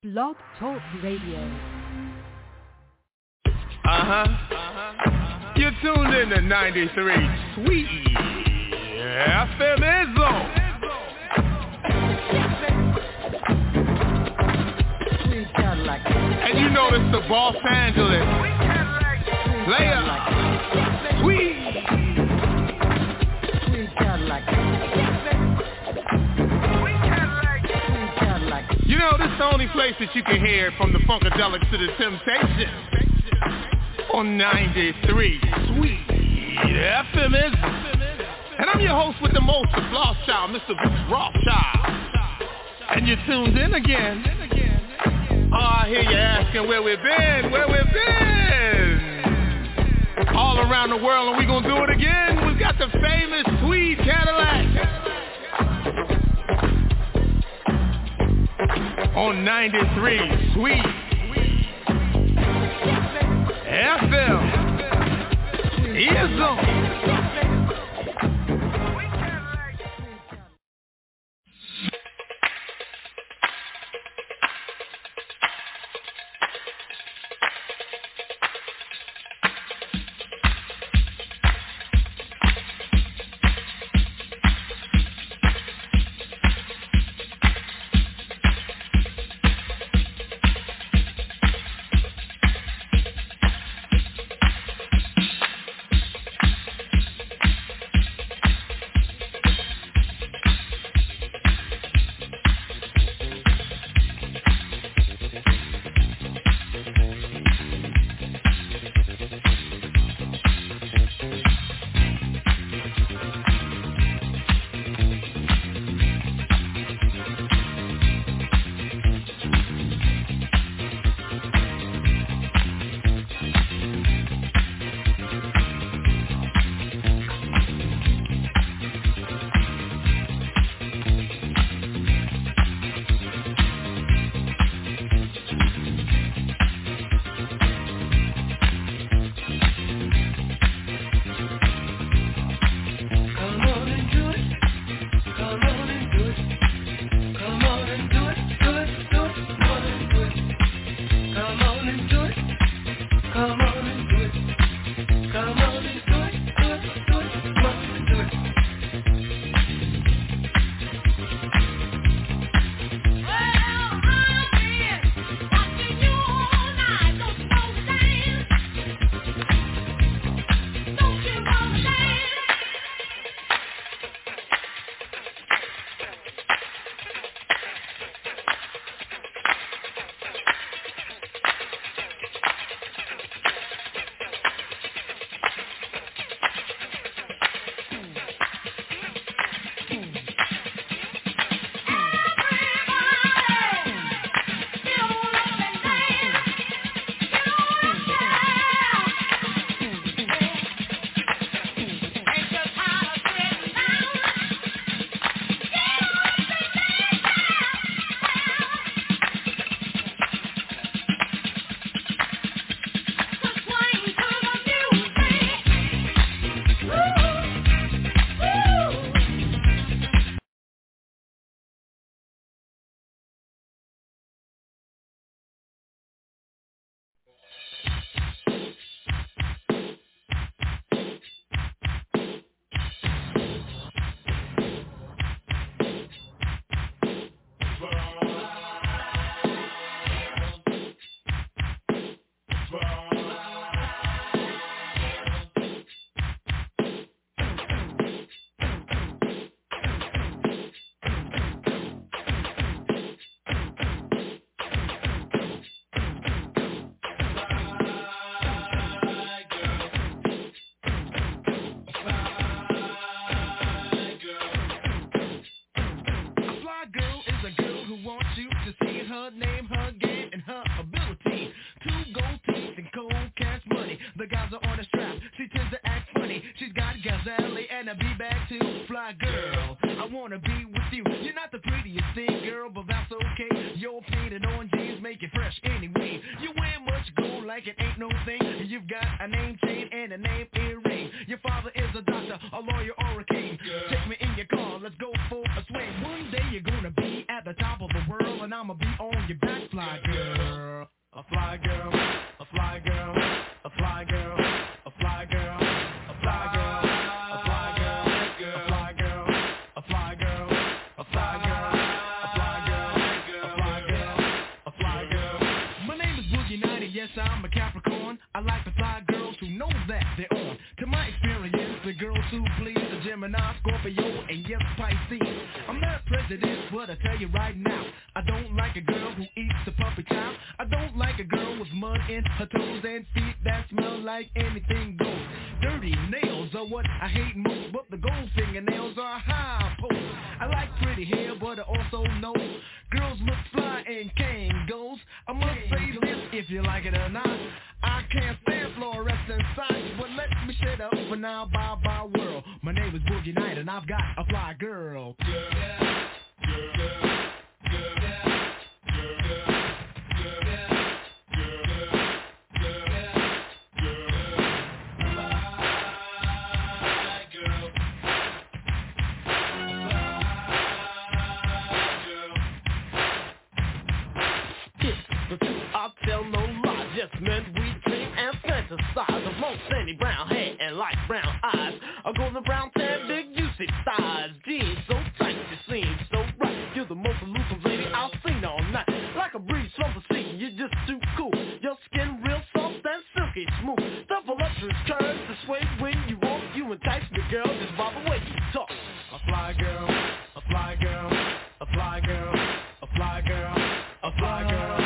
Blog Talk Radio. You're tuned in to 93 Sweet FM Zone. And you know this the Los Angeles player, Sweet. You know this is the only place that you can hear from the Funkadelics to the Temptations on 93 Sweet FM. And I'm your host with the most, the Floss Child, Mr. Vince Rothschild. And you're tuned in again. Oh, I hear you asking where we've been, all around the world, and we're going to do it again. We've got the famous Tweed Cadillac on 93 Sweet FM. Ears on. Take me in your car, let's go for a swing. One day you're gonna be at the top of the world, and I'ma be on on your back, fly girl. A fly girl, a fly girl, a fly girl, a fly girl, a fly girl, a fly girl, a fly girl, a fly girl, a fly girl, a fly girl, a fly girl, a fly girl. My name is Boogie Nighty, yes I'm a Capricorn. I like to fly girls who know that they're on. To my experience, the girls who please the Gemini, Scorpio, and yes Pisces. I'm not president, but I tell you right now, I don't like a girl who eats the puppy chow. I don't like a girl with mud in her toes and feet that smell like anything goes. Dirty nails are what I hate most, but the gold fingernails are high post. I like pretty hair, but I also know girls look fly and Kangos. I must say this if you like it or not. I can't stand fluorescent sights, but let me shut up for now. Bye bye world. My name is Boogie Night and I've got a fly girl. I'll tell no lie, just men we dream and fantasize of long sandy brown hair and light brown eyes, a golden brown tan, big juicy thighs, jeans so tight you seem so right. You're the most elusive lady I've seen all night. Like a breeze from the sea, you're just too cool. Your skin real soft and silky smooth. The voluptuous curves, the sway when you walk, you entice me, girl, just by the way you talk. A fly girl, a fly girl, a fly girl, a fly girl, a fly girl.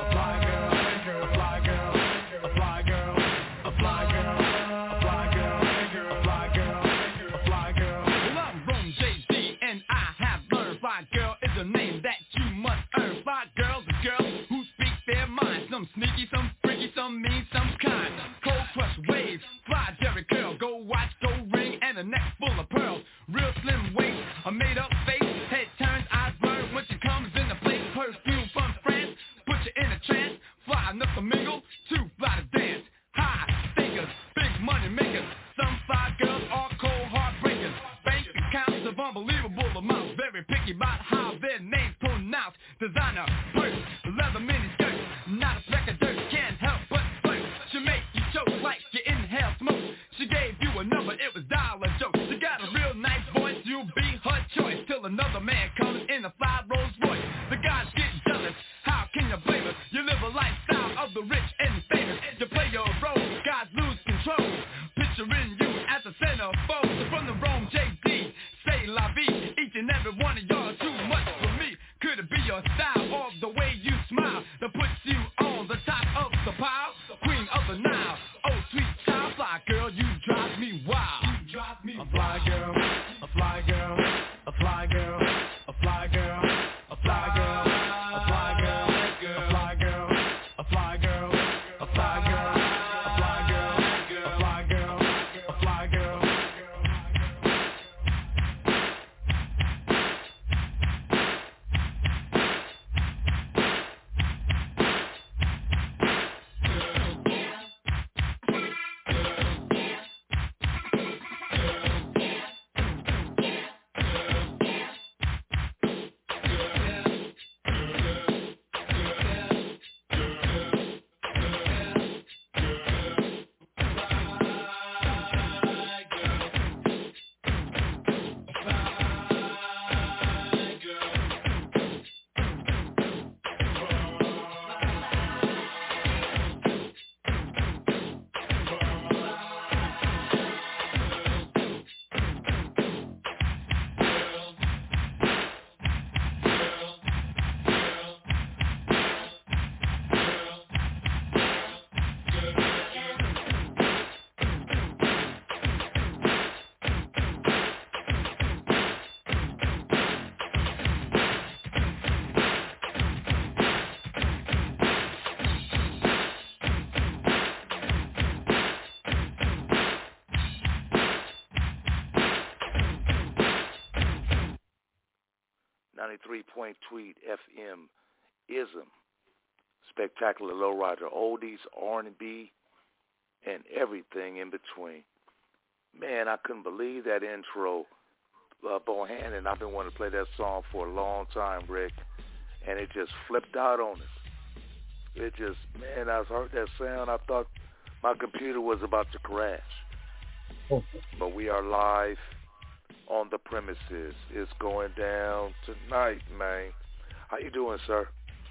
Some sneaky, some freaky, some mean, some kind. Cold crush waves, fly Jerry curl, gold watch, gold ring, and a neck full of pearls. Real slim waist, a made up face, head turns, eyes burn when she comes in the place. Perfume from France, put you in a trance. Fly enough to mingle, too fly to dance. High thinkers, big money makers. Some fly girls are cold heartbreakers. Bank accounts of unbelievable amounts. Very picky about how their names pronounced. Designer, purse, leather mini skirt. Not a speck of dirt, can't help but flirt. She make you choke like you inhale smoke. She gave you a number, it was dial a joke. She got a real nice voice, you'll be her choice. Till another man comes in a fly Rolls Royce. The guys get jealous, how can you blame us? You live a lifestyle of the rich and famous. You play your role, guys lose control. Picturing you as a centerfold. So from the Rome JD, say la vie. Each and every one of y'all are too much for me. Could it be your style or the way you smile that puts you on the top of the pile? Queen of the Nile, oh sweet child, fly girl, you drive me wild. You drive me a fly girl, a fly girl, a fly girl, a fly girl, a fly girl, a fly girl, a fly girl, a fly girl, a fly girl, a fly girl, a fly girl, a fly girl. Tweet FM ism, spectacular lowrider, oldies, R&B, and everything in between. Man, I couldn't believe that intro, Bohannon. I've been wanting to play that song for a long time, Rick. and it just flipped out on us. It just, man, I heard that sound. I thought my computer was about to crash. But we are live on the premises. It's going down tonight, man. How you doing, sir?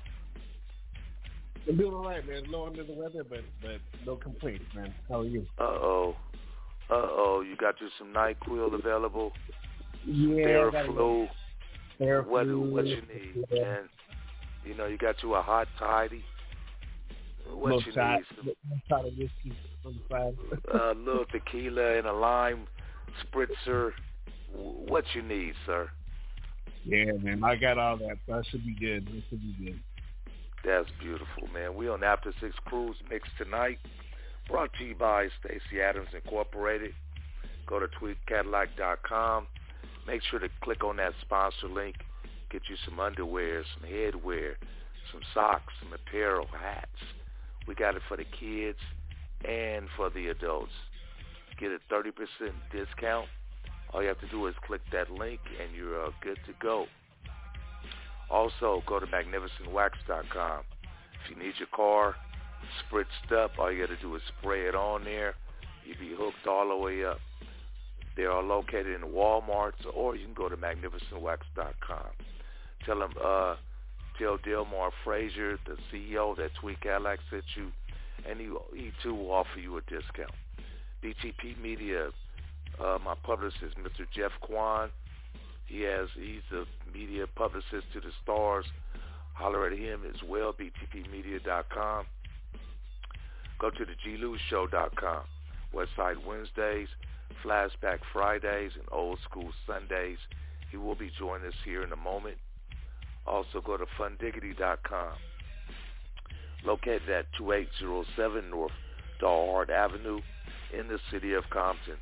I'm doing all right, man. Low under the weather, but no complaints, man. How are you? Uh-oh. You got you some NyQuil available? Yeah. Theraflu. What you need, man? You know, you got you a hot toddy. What you need? A shot of whiskey on the side. A little tequila and a lime spritzer. What you need, sir? Yeah, man. I got all that. That should be good. That's beautiful, man. We on After 6 Cruise Mix tonight. Brought to you by Stacey Adams Incorporated. Go to tweetcadillac.com. Make sure to click on that sponsor link. Get you some underwear, some headwear, some socks, some apparel, hats. We got it for the kids and for the adults. Get a 30% discount. All you have to do is click that link and you're good to go. Also, go to magnificentwax.com. If you need your car spritzed up, all you got to do is spray it on there. You'll be hooked all the way up. They are located in Walmarts, or you can go to magnificentwax.com. Tell Delmar Frazier, the CEO, that Tweet Cadillac sent you, and he too will offer you a discount. BTP Media, my publicist, Mr. Jeff Kwan, he's the media publicist to the stars. Holler at him as well, btpmedia.com. Go to the glousshow.com. Website Wednesdays, Flashback Fridays, and Old School Sundays. He will be joining us here in a moment. Also go to fundiggity.com. Located at 2807 North Dalhart Avenue in the city of Compton,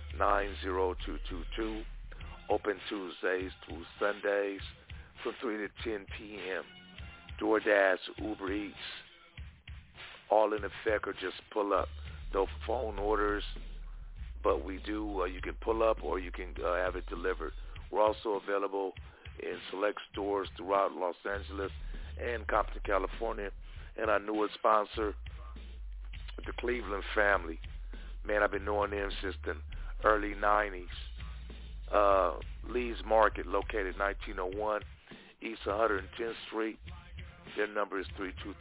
90222. Open Tuesdays through Sundays from 3 to 10 p.m. DoorDash, Uber Eats, all in effect, or just pull up. No phone orders, but we do. You can pull up or you can have it delivered. We're also available in select stores throughout Los Angeles and Compton, California. And our newest sponsor, the Cleveland family. Man, I've been knowing them since the early 90s. Lee's Market, located 1901 East 110th Street. Their number is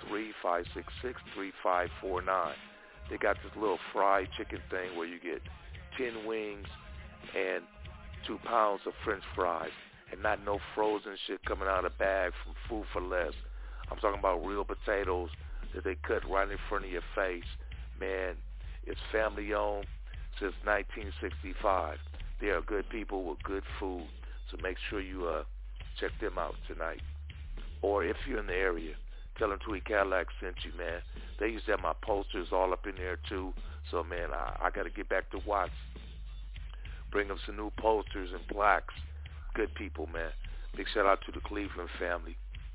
323-566-3549. They got this little fried chicken thing where you get 10 wings and 2 pounds of French fries, and not no frozen shit coming out of a bag from Food for Less. I'm talking about real potatoes that they cut right in front of your face. Man, it's family owned since 1965. They are good people with good food, so make sure you check them out tonight. Or if you're in the area, tell them Tweet Cadillac sent you, man. They used to have my posters all up in there too. So, man, I got to get back to Watts. Bring them some new posters and plaques. Good people, man. Big shout out to the Cleveland family.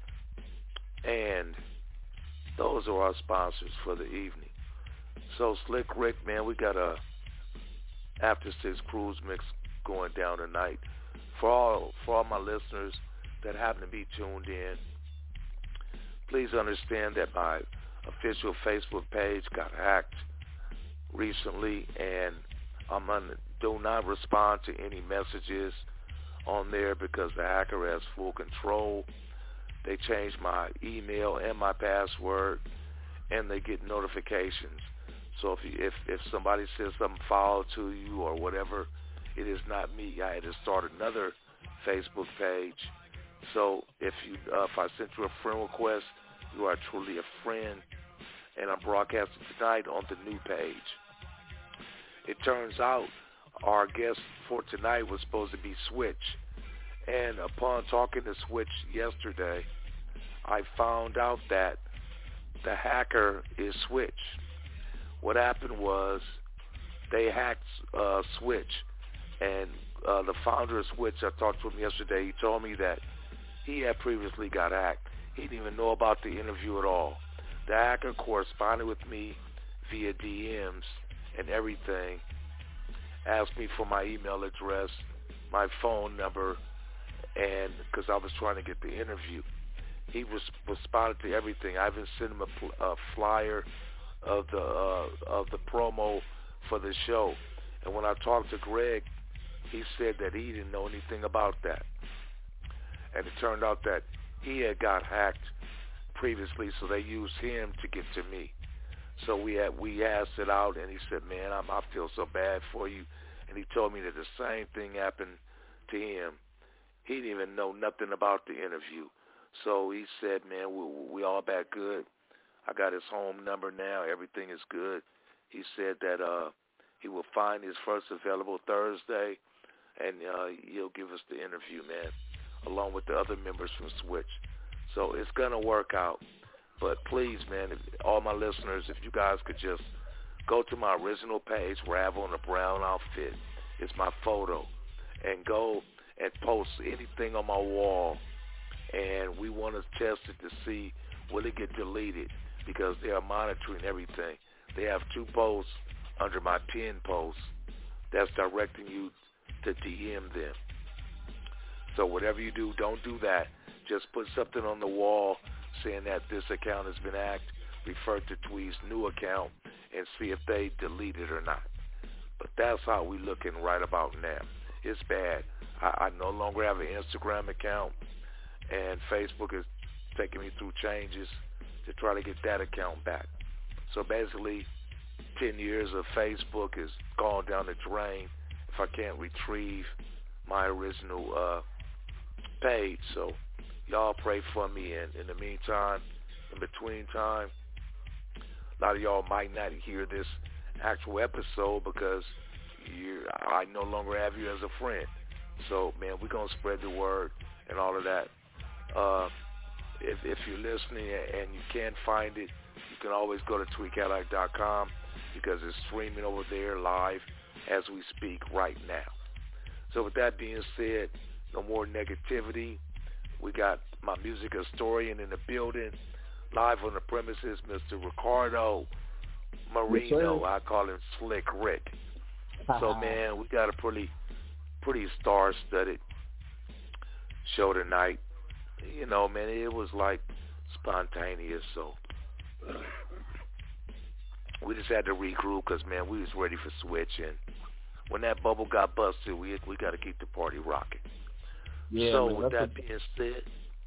And those are our sponsors for the evening. So, Slick Rick, man, we got a After 6 Cruise Mix going down tonight. For all my listeners that happen to be tuned in, please understand that my official Facebook page got hacked recently, and do not respond to any messages on there because the hacker has full control. They changed my email and my password, and they get notifications. So if somebody says something foul to you or whatever, it is not me. I had to start another Facebook page. So if I sent you a friend request, you are truly a friend, and I'm broadcasting tonight on the new page. It turns out our guest for tonight was supposed to be Switch, and upon talking to Switch yesterday, I found out that the hacker is Switch. What happened was they hacked Switch, and the founder of Switch, I talked to him yesterday, he told me that he had previously got hacked. He didn't even know about the interview at all. The hacker corresponded with me via DMs and everything, asked me for my email address, my phone number, and because I was trying to get the interview. he responded to everything. I even sent him a flyer of the promo for the show. And when I talked to Greg, he said that he didn't know anything about that. And it turned out that he had got hacked previously, so they used him to get to me. So we asked it out, and he said, man, I feel so bad for you. And he told me that the same thing happened to him. He didn't even know nothing about the interview. So he said, man, we all back good. I got his home number now. Everything is good. He said that he will find his first available Thursday, and he'll give us the interview, man, along with the other members from Switch. So it's going to work out. But please, man, all my listeners, if you guys could just go to my original page where I have on a brown outfit. It's my photo. And go and post anything on my wall. And we want to test it to see will it get deleted, because they are monitoring everything. They have 2 posts under my pinned post that's directing you to DM them. So whatever you do, don't do that. Just put something on the wall saying that this account has been hacked, refer to Tweet's new account, and see if they delete it or not. But that's how we looking right about now. It's bad. I no longer have an Instagram account, and Facebook is taking me through changes to try to get that account back. So basically, 10 years of Facebook is gone down the drain if I can't retrieve my original page. So y'all pray for me, and in the meantime, in between time, a lot of y'all might not hear this actual episode because I no longer have you as a friend. So, man, we're going to spread the word and all of that. If you're listening and you can't find it, you can always go to tweetcadillac.com because it's streaming over there live as we speak right now. So with that being said, no more negativity. We got my music historian in the building, live on the premises, Mr. Ricardo Marino. Yes, I call him Slick Rick. So, man, we got a pretty star-studded show tonight. You know, man, it was like spontaneous, so we just had to regroup because, man, we was ready for Switch, and when that bubble got busted, we got to keep the party rocking. Yeah, so man, with that being said,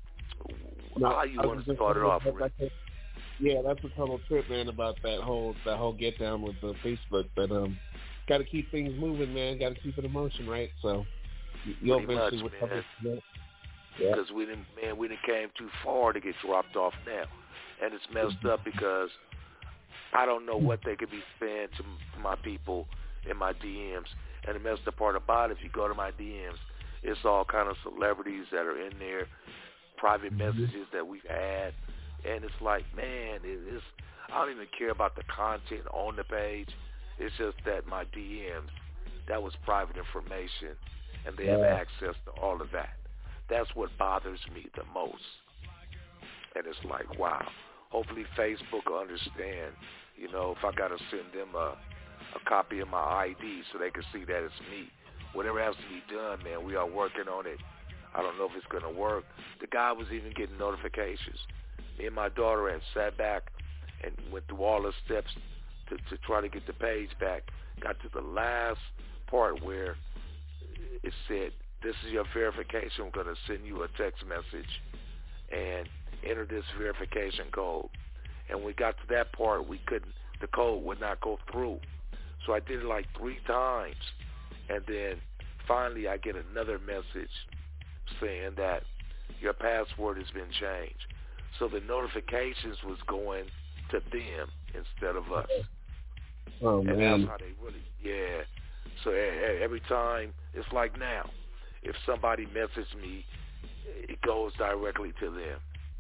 how you want to start it off, Rick? Yeah, that's a total trip, man, about that whole get down with the Facebook. But got to keep things moving, man. Got to keep it in motion, right? So you'll eventually much, man. Because we didn't came too far to get dropped off now, and it's messed up because I don't know what they could be saying to my people in my DMs. And the messed up part about it, if you go to my DMs, it's all kind of celebrities that are in there, private messages that we've had, and it's like, man, I don't even care about the content on the page. It's just that my DMs, that was private information, and they have access to all of that. That's what bothers me the most. And it's like, wow. Hopefully Facebook will understand, you know, if I got to send them a copy of my ID so they can see that it's me. Whatever has to be done, man, we are working on it. I don't know if it's going to work. The guy was even getting notifications. Me and my daughter had sat back and went through all the steps to try to get the page back. Got to the last part where it said, this is your verification. I'm going to send you a text message and enter this verification code. And when we got to that part, the code would not go through. So I did it like 3 times. And then finally I get another message saying that your password has been changed. So the notifications was going to them instead of us. Oh, and man. that's how they really, So every time, it's like now, if somebody messages me, it goes directly to them.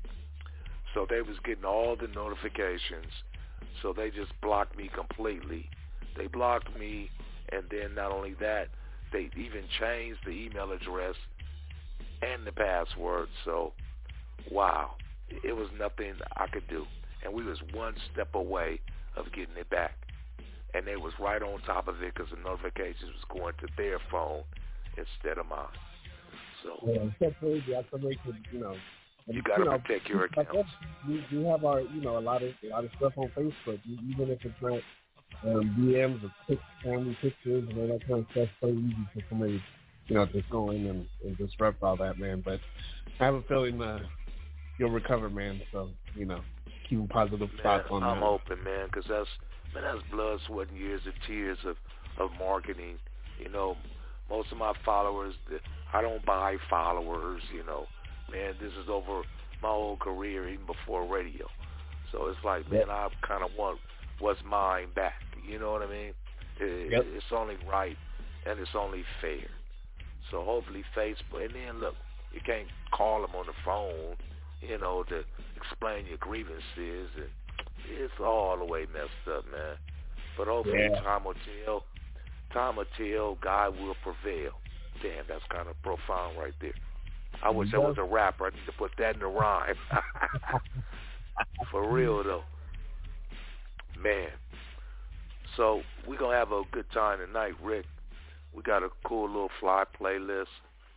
So they was getting all the notifications, so they just blocked me completely. They blocked me, and then not only that, they even changed the email address and the password. So, wow, it was nothing I could do. And we was one step away of getting it back. And they was right on top of it because the notifications was going to their phone instead of mine. So it's so crazy. I can make it, You got to protect your accounts. We have our, a lot of stuff on Facebook, even if it's not DMs or family pictures and all that kind of stuff. So easy for somebody, just go in and disrupt all that, man. But I have a feeling you'll recover, man. So keep a positive thoughts on that. I'm hoping, man, because that's blood, sweat, and years of tears of marketing. Most of my followers, I don't buy followers. Man, this is over my whole career, even before radio. So it's like, man, I kind of want what's mine back. You know what I mean? It's only right and it's only fair. So hopefully Facebook, and then look, you can't call them on the phone, to explain your grievances, and it's all the way messed up, man. But hopefully time will tell, God will prevail. Damn, that's kind of profound right there. I wish I was a rapper. I need to put that in the rhyme. For real, though. Man. So we're going to have a good time tonight, Rick. We got a cool little fly playlist.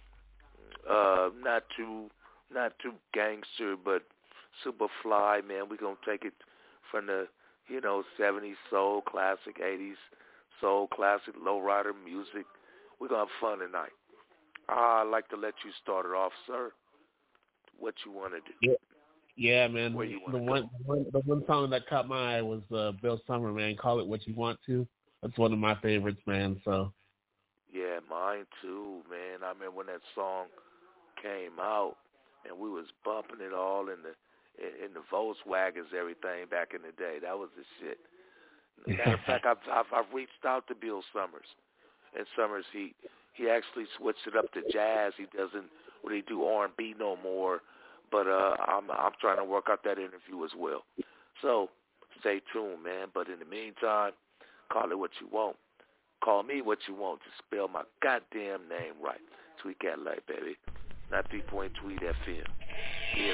Not too gangster, but super fly, man. We're going to take it from the, 70s soul classic, 80s soul classic, lowrider music. We're going to have fun tonight. I'd like to let you start it off, sir. What you want to do? Yeah, man. The one song that caught my eye was Bill Summer, man. Call It What You Want To. That's one of my favorites, man. So. Yeah, mine too, man. I remember when that song came out, and we was bumping it all in the Volkswagens, everything back in the day. That was the shit. Matter of fact, I've reached out to Bill Summers, and Summers he actually switched it up to jazz. He doesn't really do R&B no more, but I'm trying to work out that interview as well. So stay tuned, man. But in the meantime, call it what you want. Call me what you want to spell my goddamn name right. Tweet Cat Light, baby. 93.3 FM. Here's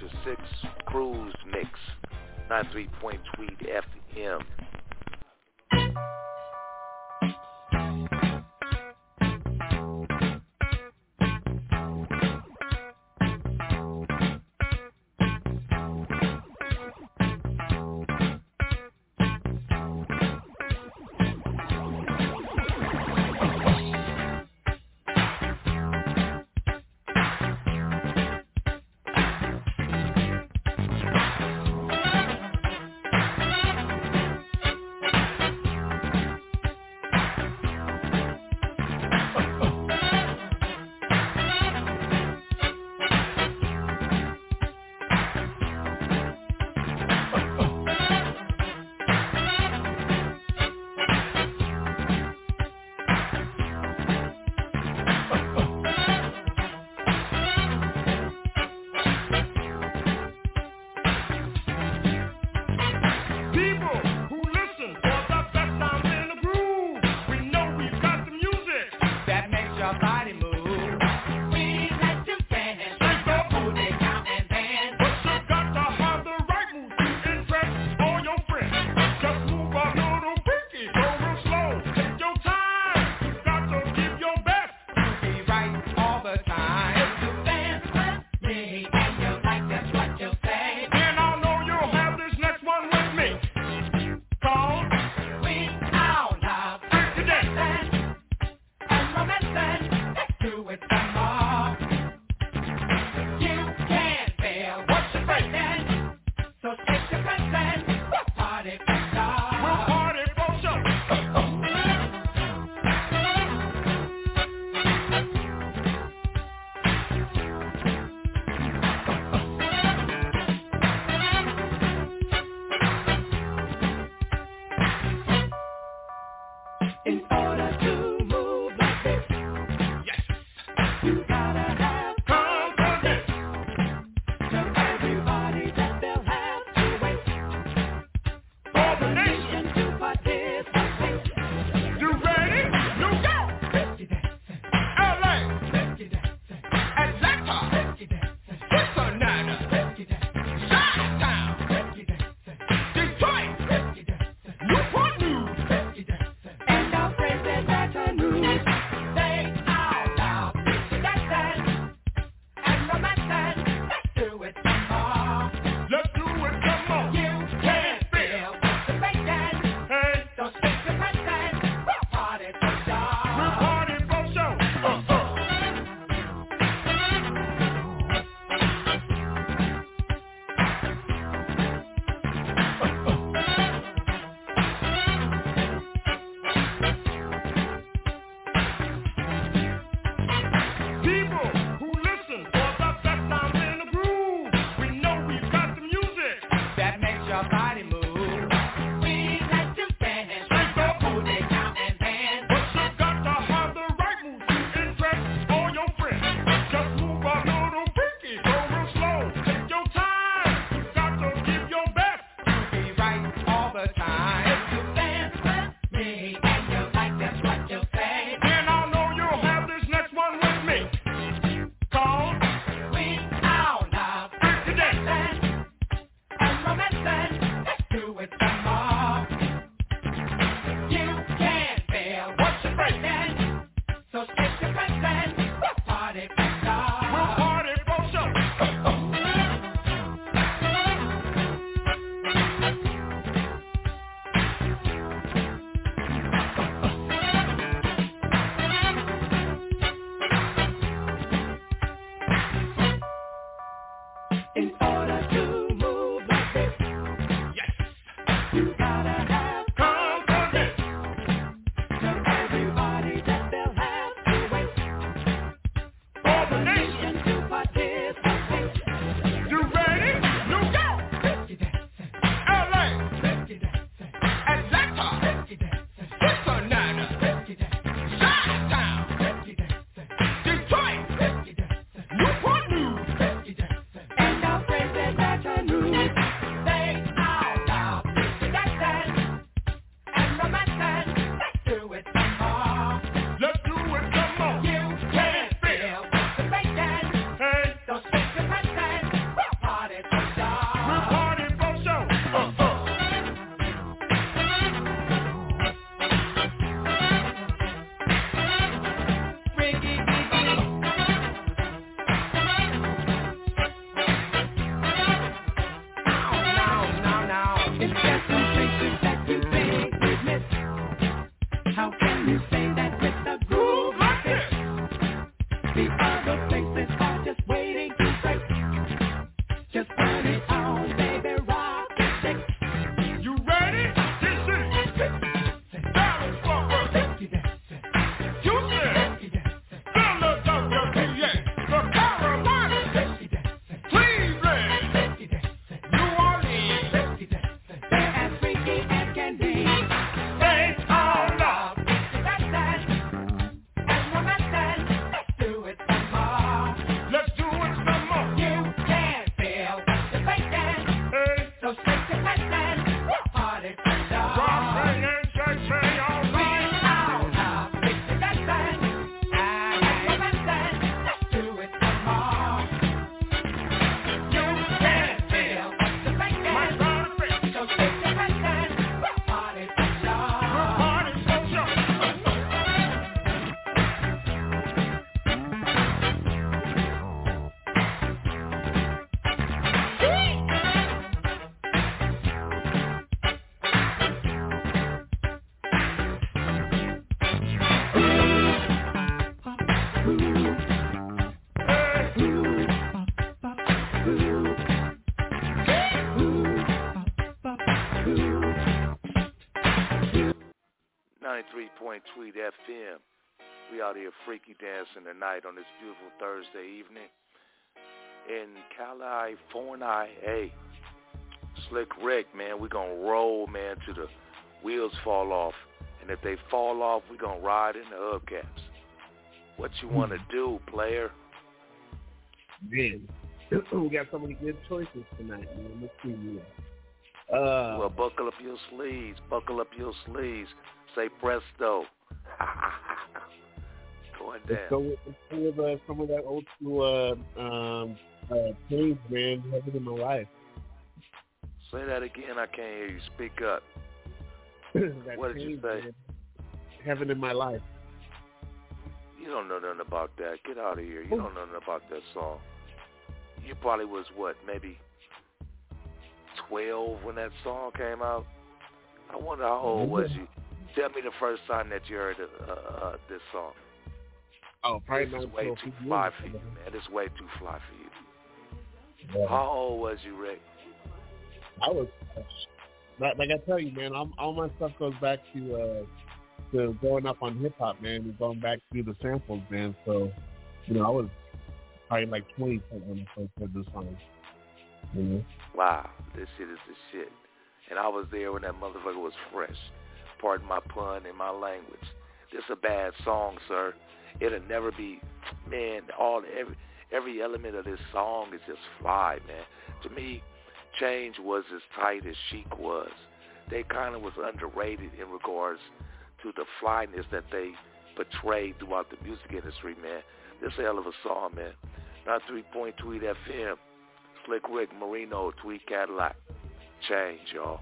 to 6 Cruise Mix, 93.3 FM. 3-Point Tweet FM. We out here freaky dancing tonight on this beautiful Thursday evening in California. Hey, Slick Rick, man, we gonna roll, man, till the wheels fall off. And if they fall off, we gonna ride in the hubcaps. What you wanna do, player? Man, we got so many good choices tonight, man. Let's see, man. Well, buckle up your sleeves. Buckle up your sleeves. Say presto. Going down. Let's go with some of that old school tunes, man. Heaven in My Life. Say that again. I can't hear you. Speak up. What did you say? Man. Heaven in My Life. You don't know nothing about that. Get out of here. You don't know nothing about that song. You probably was, what, maybe 12 when that song came out? I wonder how old was you? Tell me the first time that you heard this song. Oh, probably this is not way until too 50 fly years for you, ago. man. This is way too fly for you. Yeah. How old was you, Rick? I was, like I tell you, man, all my stuff goes back to growing up on hip hop, man, and going back to the samples, man. So, you know, I was probably like 20 when I first heard this song. You know? Wow, this shit is the shit. And I was there when that motherfucker was fresh. Pardon my pun and my language. This a bad song, sir. It'll never be, man, every element of this song is just fly, man. To me, Change was as tight as Chic was. They kind of was underrated in regards to the flyness that they portrayed throughout the music industry, man. This a hell of a song, man. Now 3-Point Tweet FM, Slick Rick, Marino, Tweet Cadillac. Change, y'all.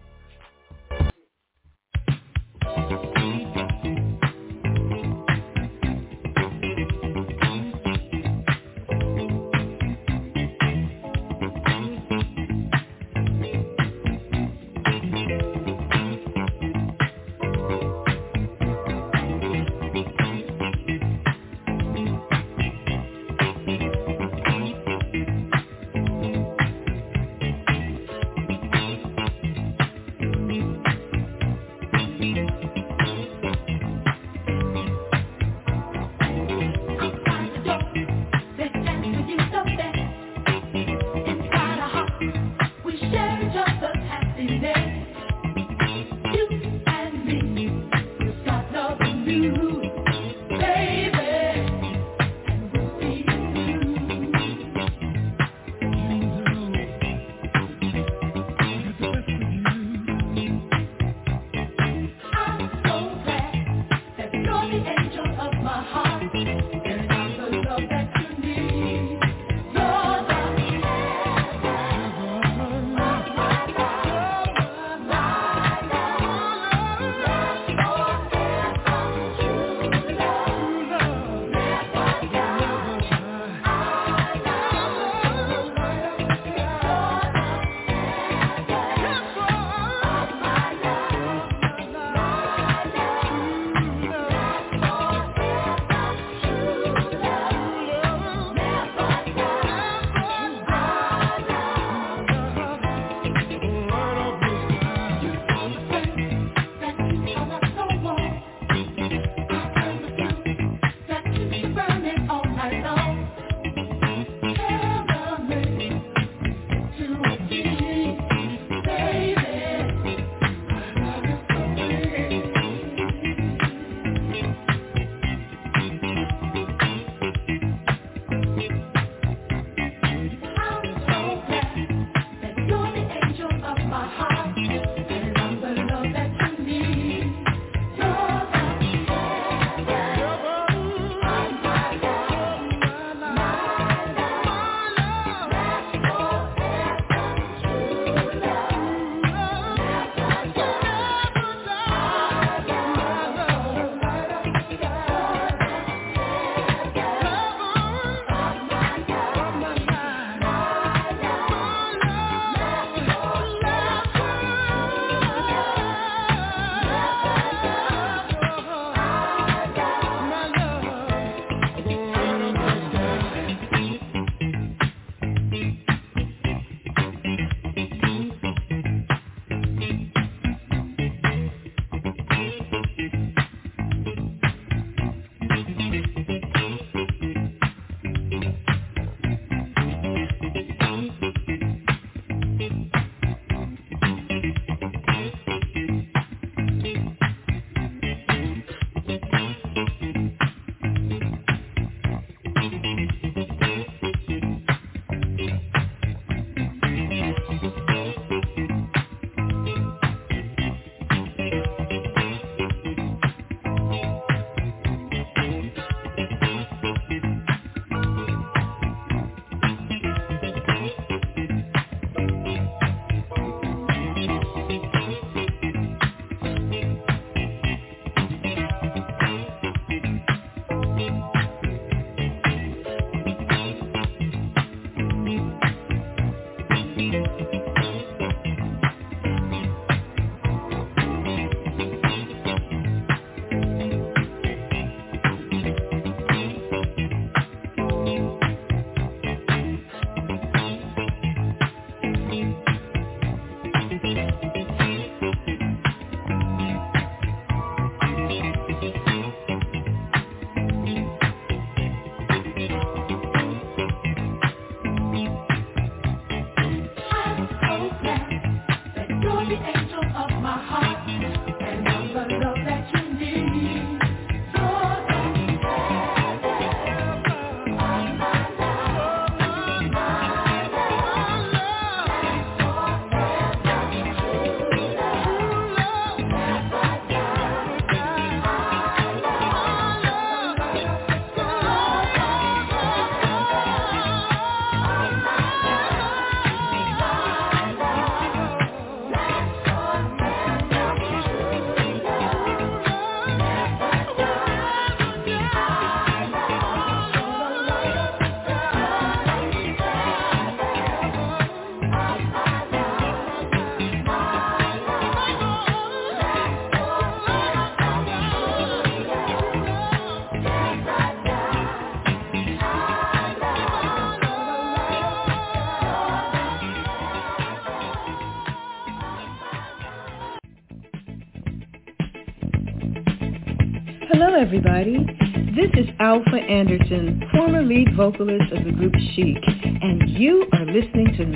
everybody. This is Alpha Anderson, former lead vocalist of the group Chic, and you are listening to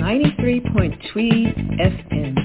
93.3 FM.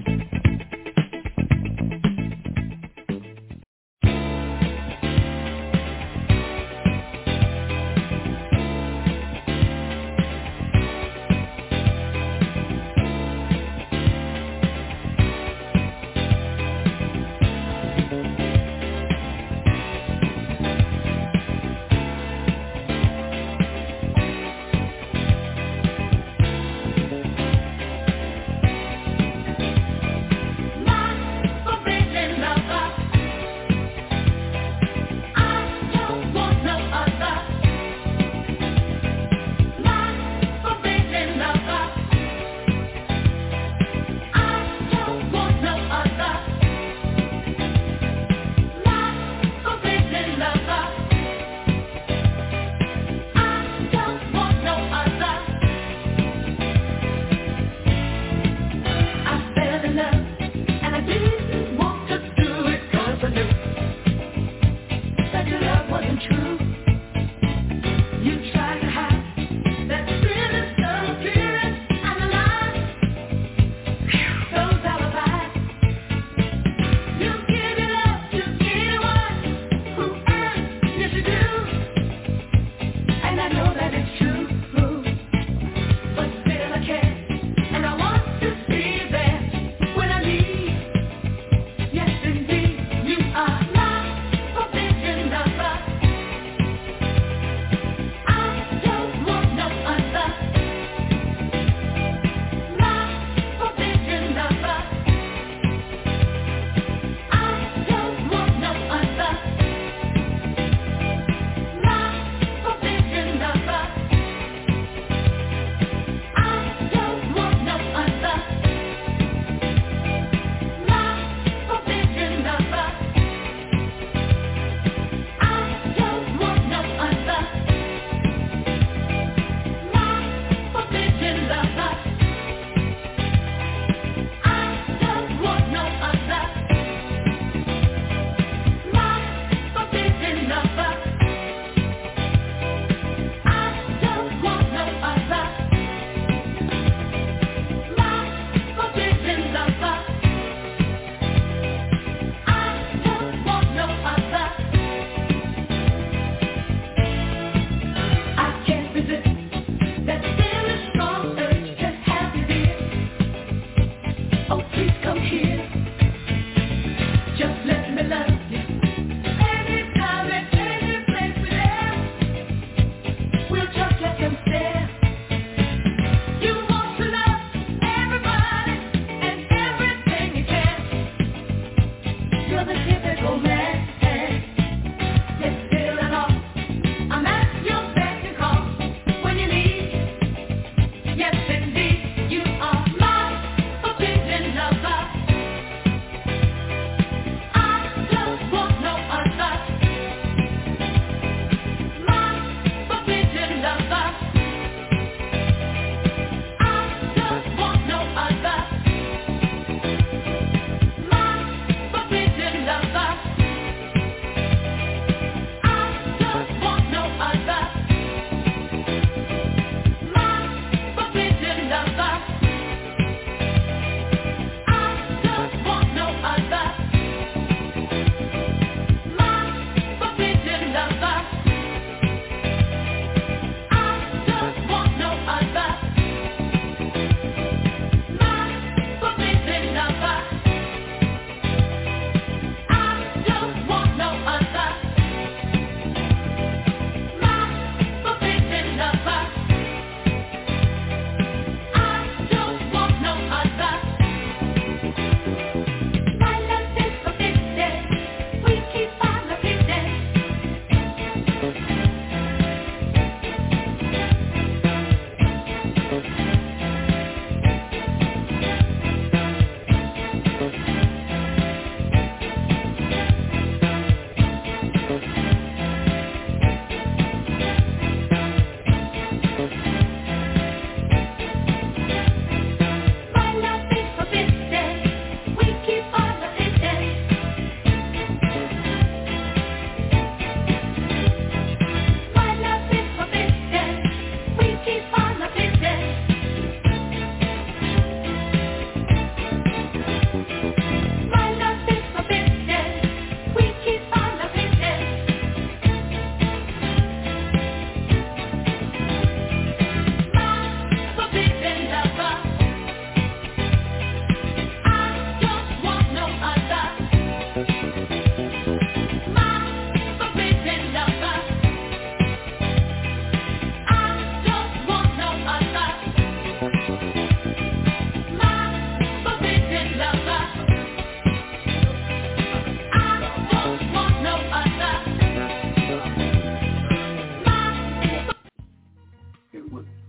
Number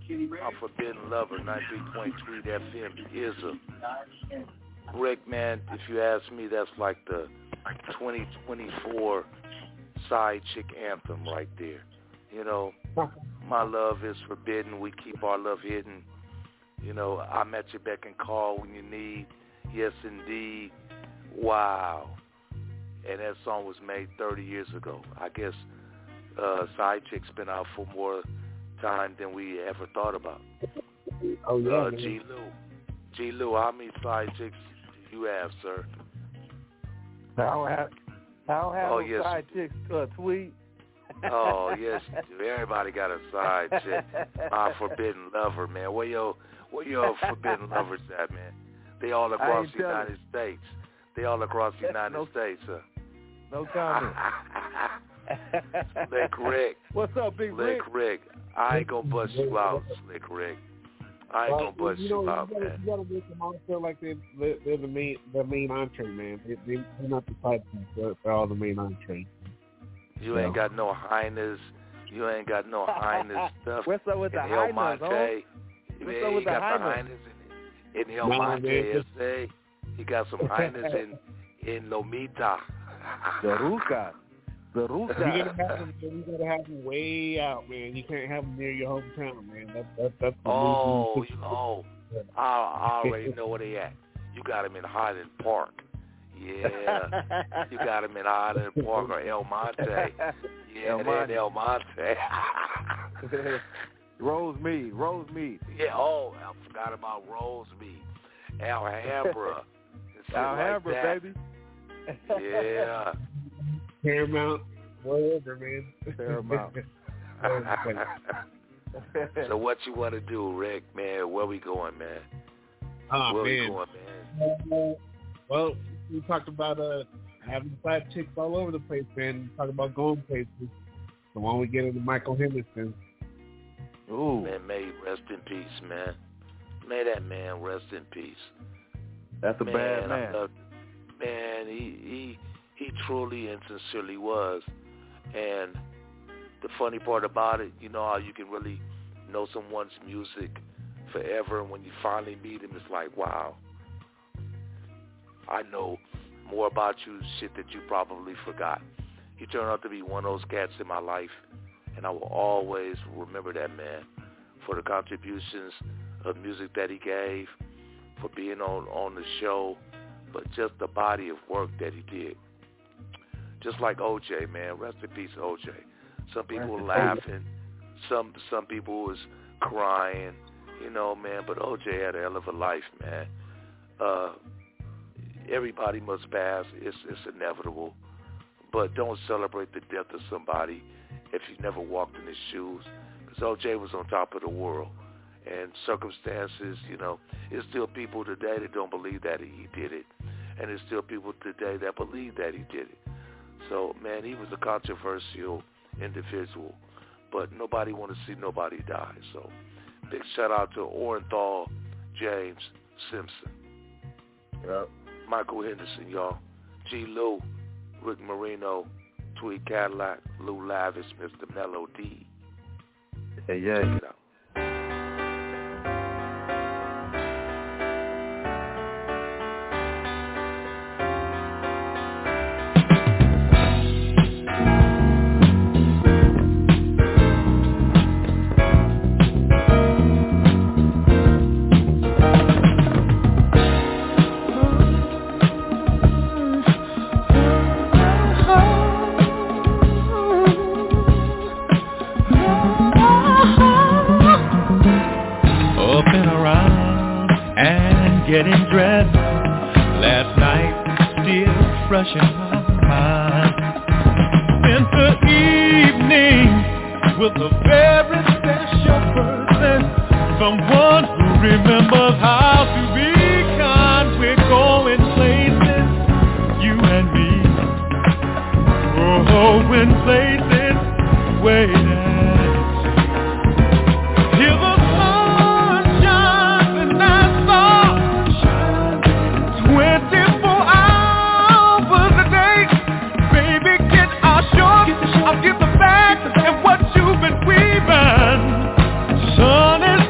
My Forbidden Lover, 93.3 FM is a Rick, man. If you ask me, that's like the 2024 side chick anthem right there. You know, my love is forbidden. We keep our love hidden. You know, I'm at your beck and call when you need. Yes, indeed. Wow. And that song was made 30 years ago. I guess side chick's been out for more time than we ever thought about. Oh, yeah. G. Lou, how many side chicks do you have, sir? I don't have no side chicks, Tweet. Oh, yes, you do. Everybody got a side chick. My Forbidden Lover, man. Where your Forbidden Lovers at, man? They all across the United States. They all across the United States, sir. No comment. Slick Rick. What's up, Big Rick? Slick Rick. I ain't gonna bust you out, Slick Rick. I ain't gonna bust you out, man. You gotta make them all feel like they're the main entree, man. They're not the side piece. They're all the main entree. You ain't got no highness. You ain't got no highness stuff. What's up with the highness, What's up with the highness? In El Monte, S.A. He got some highness in Lomita. Beruca. You gotta have them way out, man. You can't have them near your hometown, man. That's the I already know where they at. You got them in Highland Park. Yeah, you got them in Highland Park or El Monte. Yeah, they're in El Monte. Rosemead. Yeah, I forgot about Rosemead. Alhambra. Alhambra, like baby. Yeah. Paramount, whatever, man. Paramount. So what you want to do, Rick, man? Where we going, man? Where we going, man? Well, we talked about having side chicks all over the place, man. We talked about going places. So why don't we get into Michael Henderson? Ooh. Man, may he rest in peace, man. May that man rest in peace. That's a bad man. Man, he truly and sincerely was. And the funny part about it, you know how you can really know someone's music forever, and when you finally meet him, it's like, wow, I know more about you, shit that you probably forgot. He turned out to be one of those cats in my life, and I will always remember that man for the contributions of music that he gave, for being on the show, but just the body of work that he did. Just like OJ, man. Rest in peace, OJ. Some people were laughing. Some people was crying, you know, man. But OJ had a hell of a life, man. Everybody must pass. It's inevitable. But don't celebrate the death of somebody if you never walked in his shoes. Because OJ was on top of the world. And circumstances, you know, there's still people today that don't believe that he did it. And there's still people today that believe that he did it. So, man, he was a controversial individual, but nobody want to see nobody die. So, big shout out to Orenthal James Simpson. Yep. Michael Henderson, y'all. G. Lou, Rick Marino, Tweet Cadillac, Lou Lavish, Mr. Melody. Hey, yeah. Check it out. Getting dressed last night, still fresh in my mind. Spent the evening with a very special person, someone who remembers how to be kind. We're going places, you and me, going places way down. Hear the sun shines and I saw 24 hours a day. Baby, get our shorts, I'll get the bags and what you've been weaving. Sun is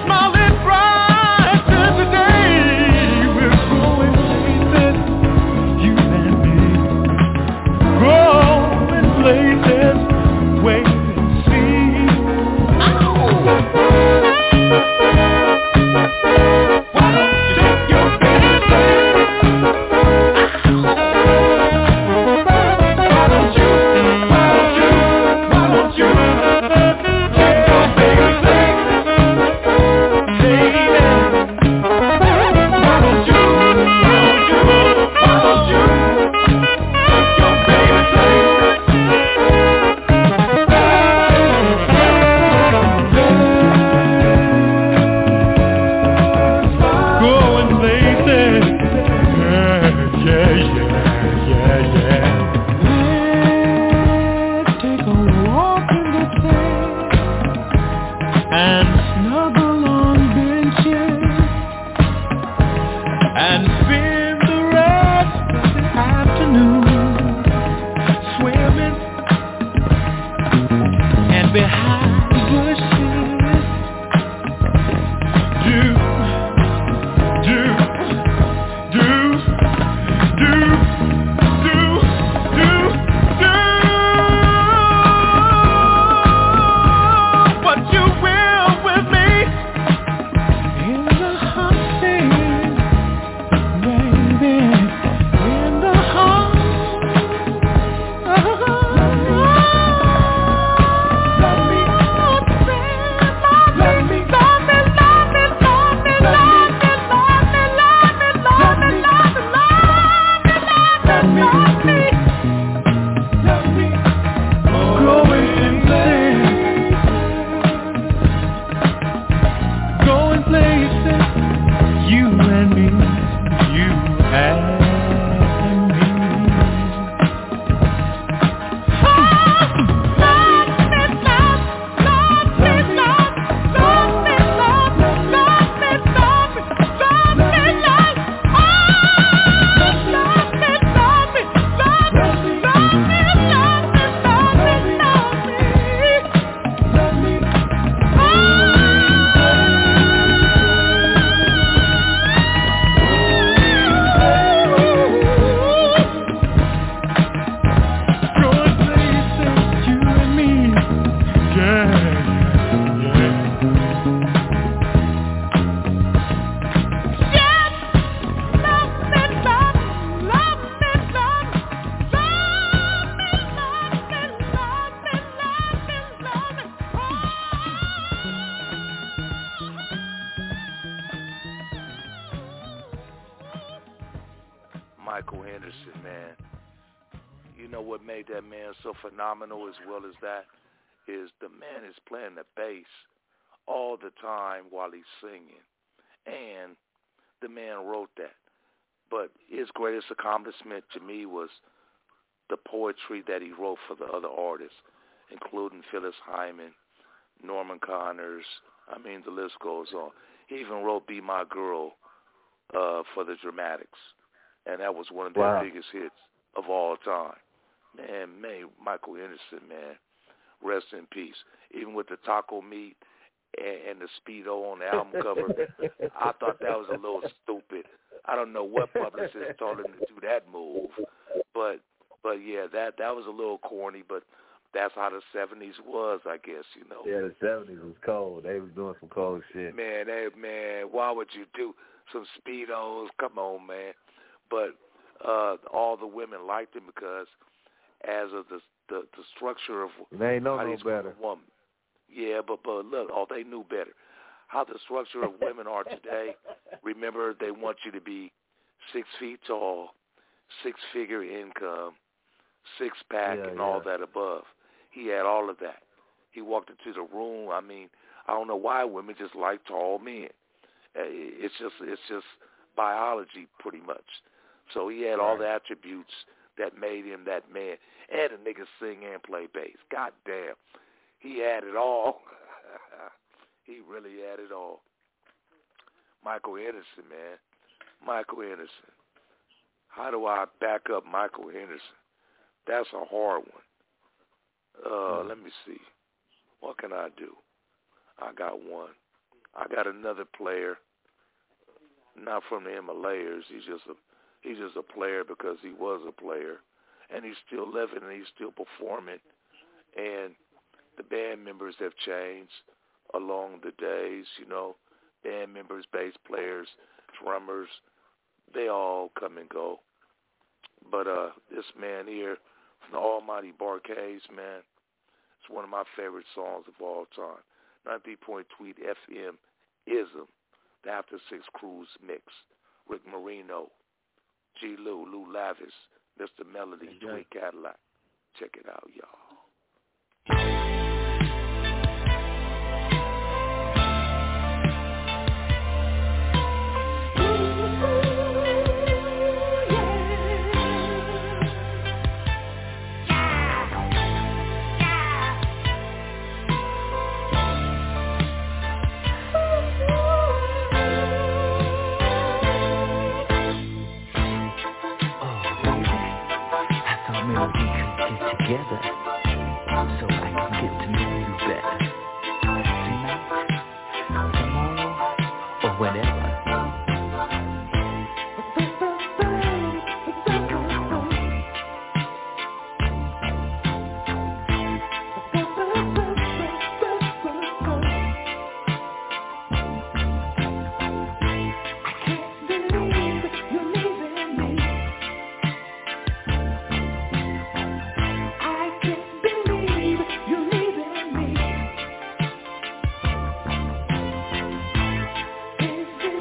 Michael Henderson, man. You know what made that man so phenomenal as well as that is the man is playing the bass all the time while he's singing. And the man wrote that. But his greatest accomplishment to me was the poetry that he wrote for the other artists, including Phyllis Hyman, Norman Connors. I mean, the list goes on. He even wrote Be My Girl for the Dramatics. And that was one of their biggest hits of all time. Man, Michael Henderson, man, rest in peace. Even with the taco meat and the Speedo on the album cover, I thought that was a little stupid. I don't know what publicist told him to do that move, but yeah, that was a little corny, but that's how the 70s was, I guess, you know. Yeah, the 70s was cold. They was doing some cold shit. Man, why would you do some Speedos? Come on, man. But all the women liked him because as of the structure of they ain't know no better. Woman. Yeah, but look, they knew better. How the structure of women are today, remember, they want you to be 6 feet tall, 6-figure income, 6-pack, and all that above. He had all of that. He walked into the room. I mean, I don't know why women just like tall men. It's just biology, pretty much. So he had all the attributes that made him that man. And the nigga sing and play bass. God damn. He had it all. He really had it all. Michael Henderson, man. Michael Henderson. How do I back up Michael Henderson? That's a hard one. Let me see. What can I do? I got one. I got another player, not from the Himalayas. He's just a player because he was a player, and he's still living and he's still performing. And the band members have changed along the days, you know. Band members, bass players, drummers, they all come and go. But this man here from the Almighty Bar-Kays, man, it's one of my favorite songs of all time. 90.3 FM Ism, the After Six Cruise Mix. Rick Marino, G. Lou Lavis, Mr. Melody, Tweet Cadillac. Check it out, y'all. Together, so I can get to know you better. Tonight, tomorrow, or whenever. Is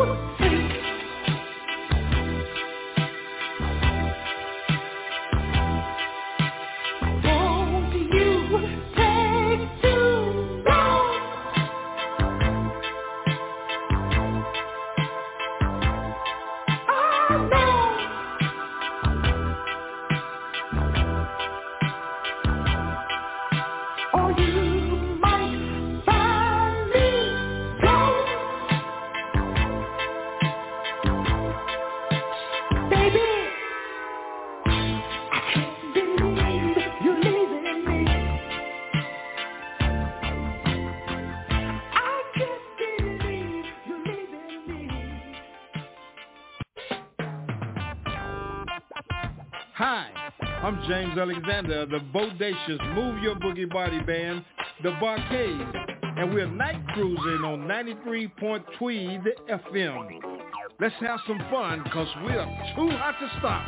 James Alexander, the Bodacious Move Your Boogie Body Band, the Barcade, and we're night cruising on 93. Tweed FM. Let's have some fun, because we're too hot to stop.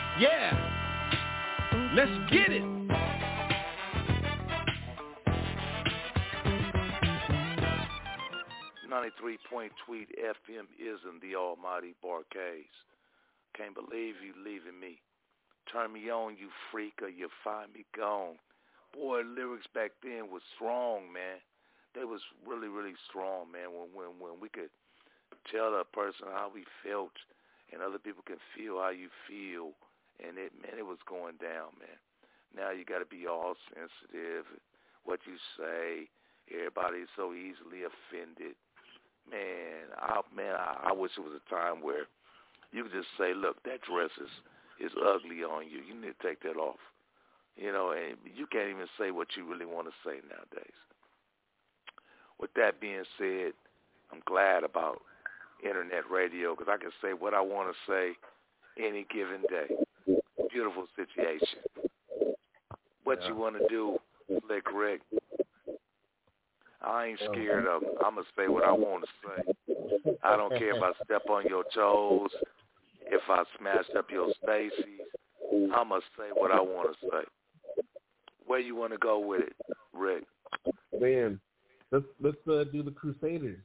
Yeah, let's get it. Tweed FM isn't the almighty Barcades. Can't believe you leaving me. Turn me on, you freak, or you find me gone. Boy, lyrics back then was strong, man. They was really, really strong, man. When we could tell a person how we felt, and other people can feel how you feel, and it was going down, man. Now you got to be all sensitive. What you say, everybody's so easily offended. Man, I wish it was a time where you could just say, look, that dress is ugly on you. You need to take that off. You know, and you can't even say what you really want to say nowadays. With that being said, I'm glad about internet radio, because I can say what I want to say any given day. Beautiful situation. What you want to do, Slick Rick, I ain't scared of them. I'm going to say what I want to say. I don't care if I step on your toes, if I smashed up your Stacy's. I'm going to say what I want to say. Where you want to go with it, Rick? Man, let's do the Crusaders.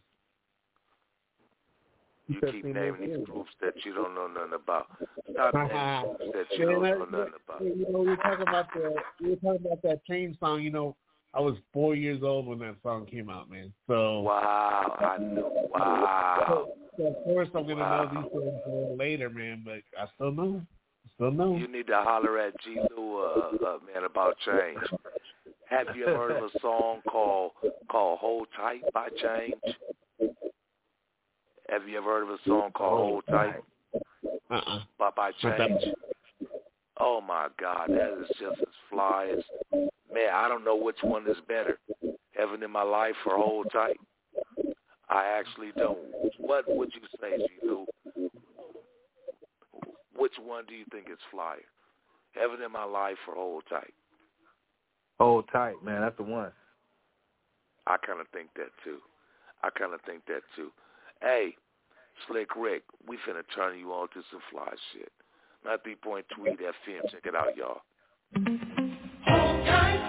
You keep naming these groups that you don't know nothing about. Stop naming groups that you don't know nothing about. You know, we were talking about that Train song. You know, I was 4 years old when that song came out, man. So wow, I know. Wow. So of course, I'm gonna know these things later, man. But I still know. You need to holler at G. Lou, man, about Change. Have you ever heard of a song called "Hold Tight" by Change? Have you ever heard of a song called "Hold Tight" by Change? Oh my God, that is just as fly as, man. I don't know which one is better, "Heaven in My Life" or "Hold Tight." I actually don't. What would you say, G. Lou? Which one do you think is flyer? "Heaven in My Life" or "Hold Tight"? Hold Tight, man. That's the one. I kind of think that too. Hey, Slick Rick, we finna turn you on to some fly shit. 93. Tweed FM. Check it out, y'all. Hold tight.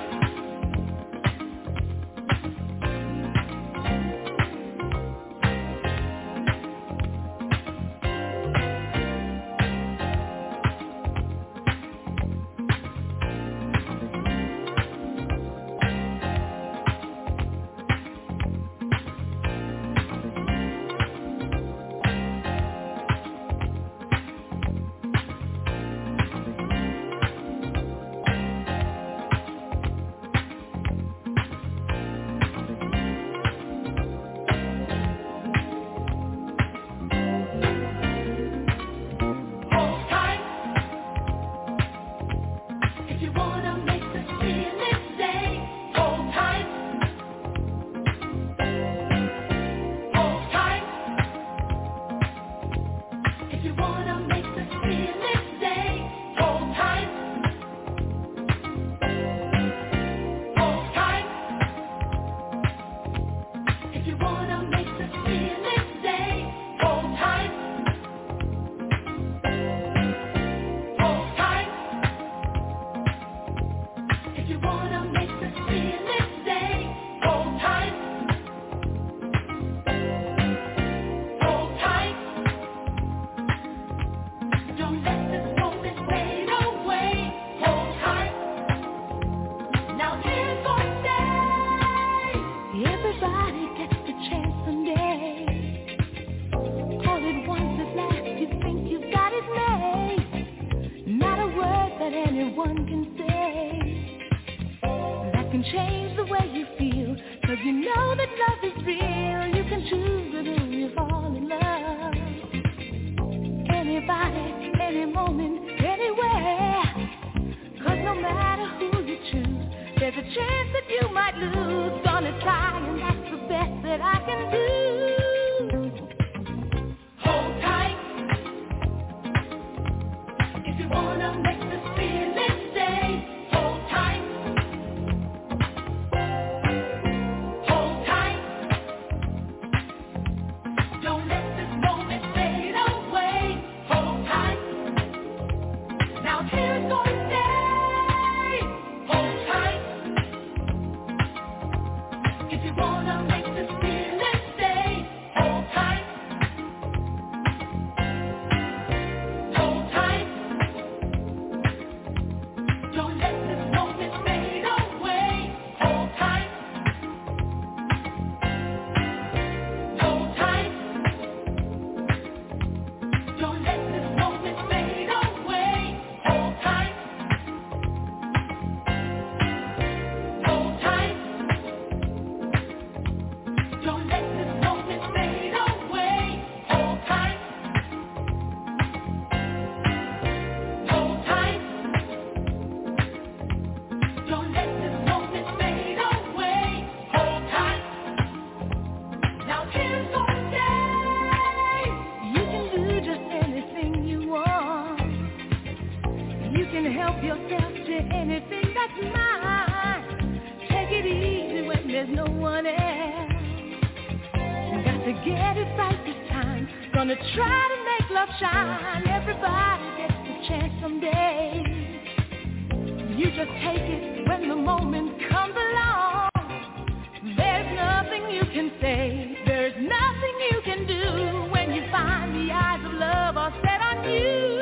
Gonna try to make love shine. Everybody gets a chance someday. You just take it when the moment comes along. There's nothing you can say. There's nothing you can do when you find the eyes of love are set on you.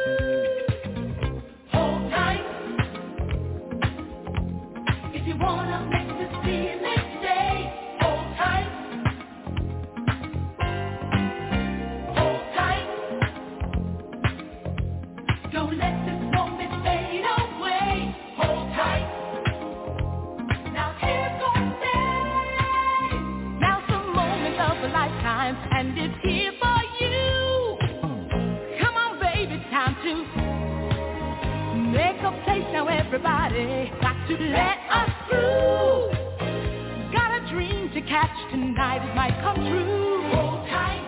Hold tight. If you wanna make this be a next day, hold tight. Hold tight. Don't let this moment fade away. Hold tight. Now here's gonna stay. Now's the moment of a lifetime, and it's here for you. Come on, baby, time to make a place now, everybody. Got to let us through. Got a dream to catch tonight, it might come true. Hold tight.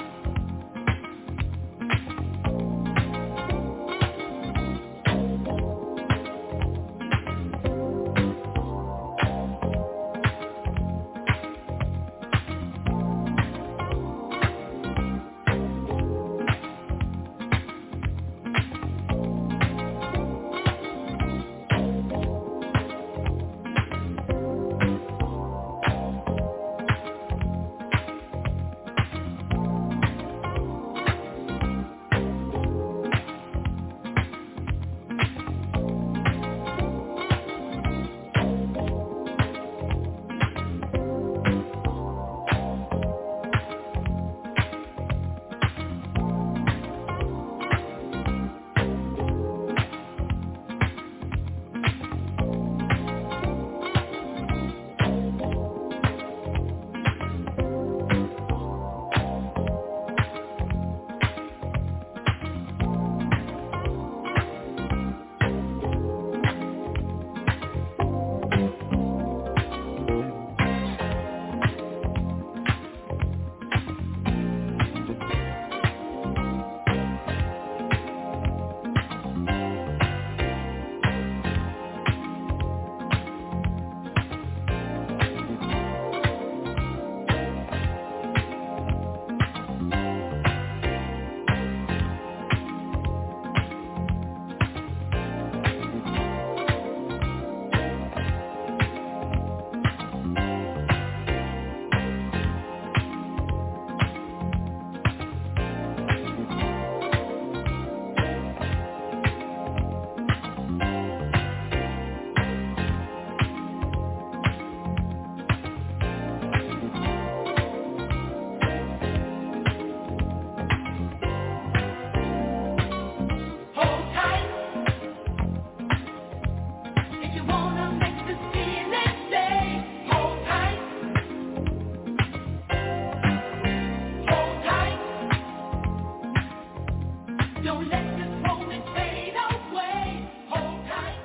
Don't let this moment fade away. Hold tight.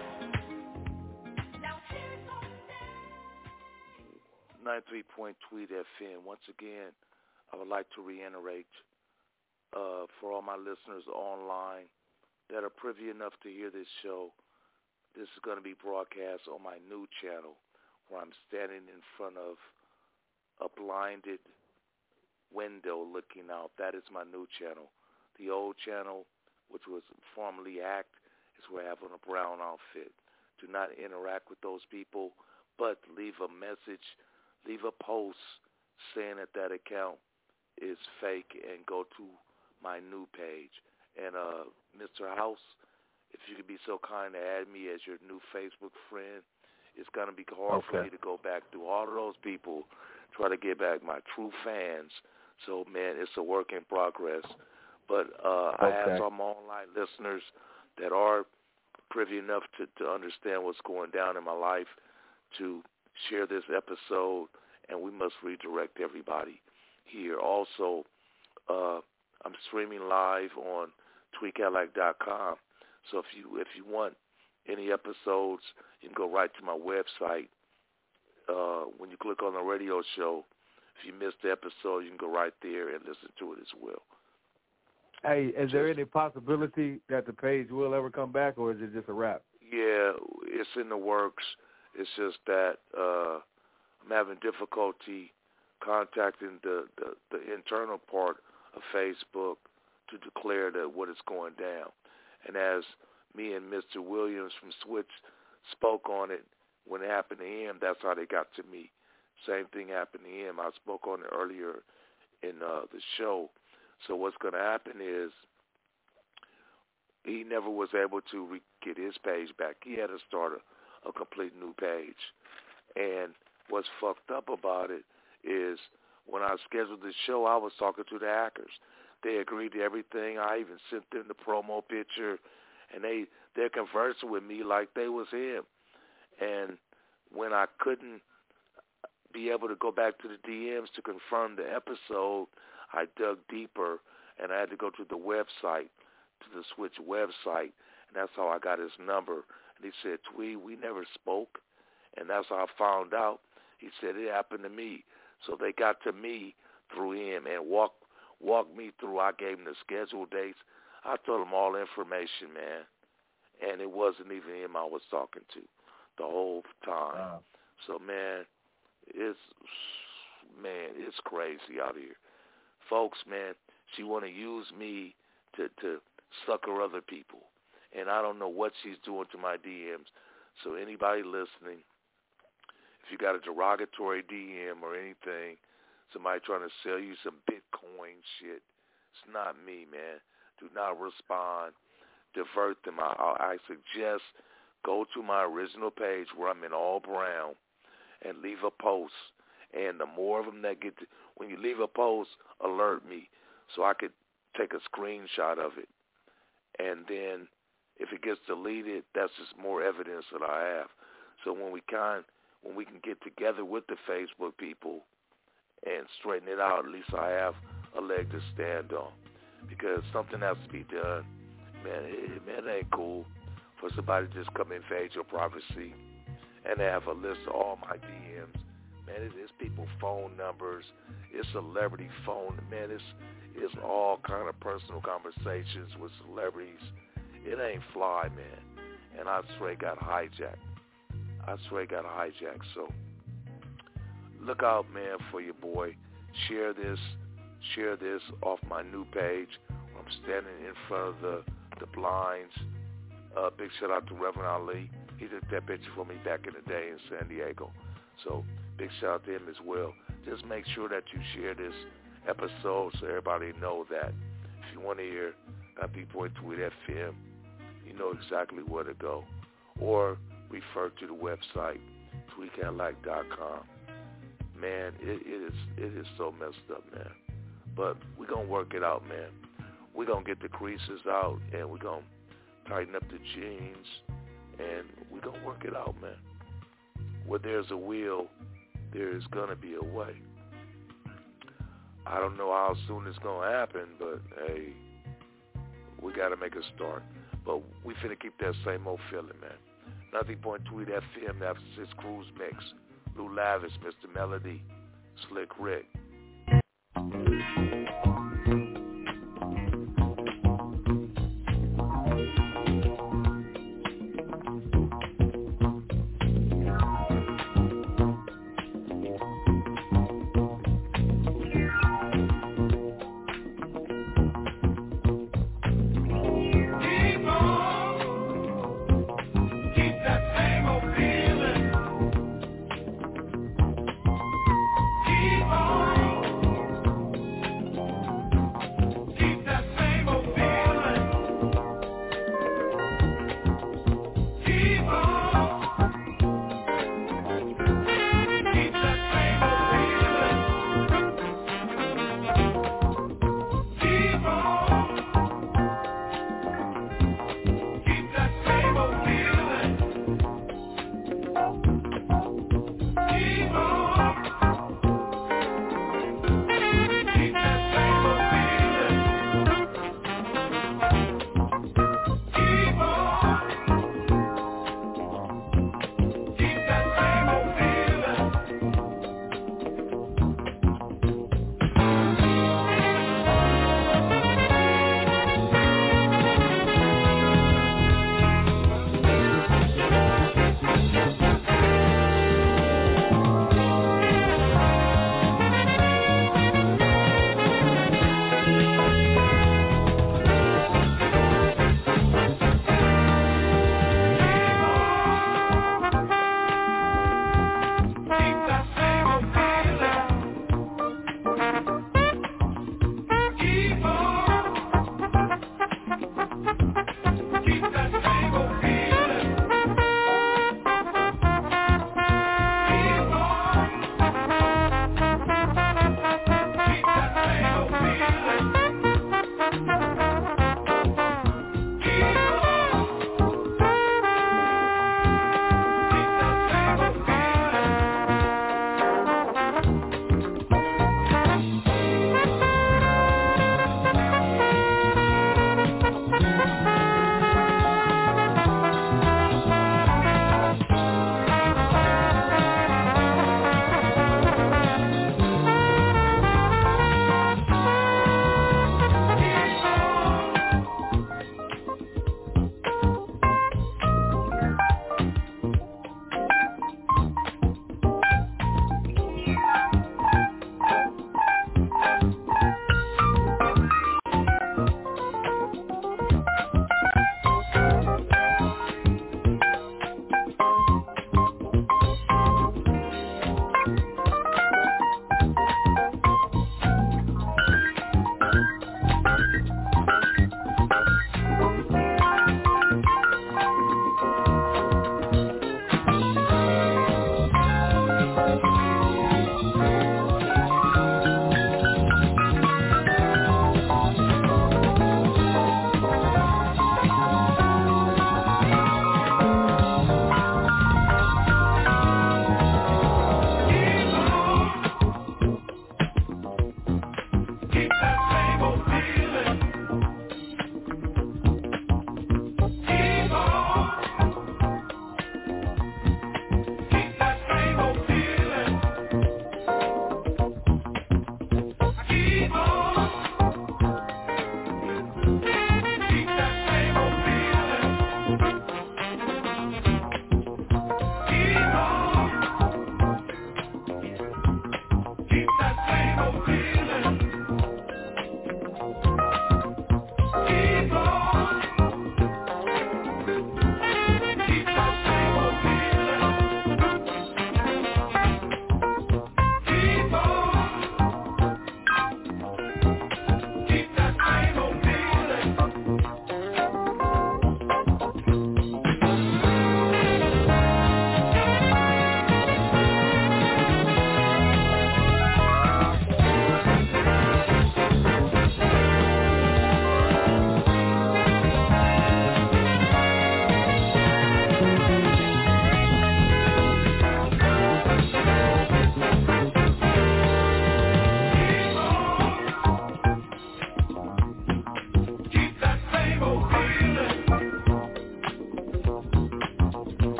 Now here's on 93 Tweed FM. Once again, I would like to reiterate for all my listeners online that are privy enough to hear this show, this is going to be broadcast on my new channel where I'm standing in front of a blinded window looking out. That is my new channel. The old channel, which was formerly ACT, is where I have on a brown outfit. Do not interact with those people, but leave a message, leave a post saying that that account is fake and go to my new page. And Mr. House, if you could be so kind to add me as your new Facebook friend, it's going to be hard for me to go back through all of those people, try to get back my true fans. So, man, it's a work in progress. But I ask all my online listeners that are privy enough to understand what's going down in my life to share this episode, and we must redirect everybody here. Also, I'm streaming live on tweetcadillac.com. So if you want any episodes, you can go right to my website. When you click on the radio show, if you missed the episode, you can go right there and listen to it as well. Hey, is there any possibility that the page will ever come back, or is it just a wrap? Yeah, it's in the works. It's just that I'm having difficulty contacting the internal part of Facebook to declare that what is going down. And as me and Mr. Williams from Switch spoke on it when it happened to him, that's how they got to me. Same thing happened to him. I spoke on it earlier in the show. So what's going to happen is he never was able to get his page back. He had to start a complete new page. And what's fucked up about it is when I scheduled the show, I was talking to the hackers. They agreed to everything. I even sent them the promo picture, and they're conversing with me like they was him. And when I couldn't be able to go back to the DMs to confirm the episode, I dug deeper, and I had to go to the website, to the Switch website, and that's how I got his number. And he said, Tweed, we never spoke, and that's how I found out. He said it happened to me. So they got to me through him and walked me through. I gave him the schedule dates. I told him all the information, man, and it wasn't even him I was talking to the whole time. Wow. So, man, it's crazy out here. Folks, man, she want to use me to sucker other people, and I don't know what she's doing to my DMs. So anybody listening, if you got a derogatory DM or anything, somebody trying to sell you some Bitcoin shit, it's not me, man. Do not respond. Divert them. I suggest go to my original page where I'm in all brown and leave a post. And the more of them that get to, when you leave a post, alert me so I could take a screenshot of it. And then if it gets deleted, that's just more evidence that I have. So when we can get together with the Facebook people and straighten it out, at least I have a leg to stand on. Because something has to be done. Man, it ain't cool for somebody to just come invade your privacy and they have a list of all my DMs. Man, it's people's phone numbers. It's celebrity phone. Man, it's all kind of personal conversations with celebrities. It ain't fly, man. And I straight got hijacked. So look out, man, for your boy. Share this off my new page. I'm standing in front of the blinds. Big shout out to Reverend Ali. He took that picture for me back in the day in San Diego. So big shout out to him as well. Just make sure that you share this episode so everybody know that if you want to hear B-Boy Tweed FM, you know exactly where to go. Or refer to the website, tweedcadillac.com. Man, it is so messed up, man. But we're going to work it out, man. We're going to get the creases out, and we're going to tighten up the jeans, and we're going to work it out, man. Where there's a will, there is going to be a way. I don't know how soon it's going to happen, but, hey, we got to make a start. But we finna keep that same old feeling, man. Nothing Point Tweed FM, that's his cruise mix. Lou Lavish, Mr. Melody, Slick Rick.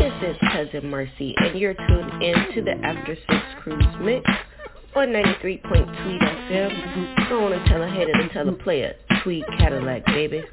This is Cousin Mercy, and you're tuned in to the After 6 Cruise Mix on 93.2 FM. Go on and tell a hater to tell a player, Tweed Cadillac, baby.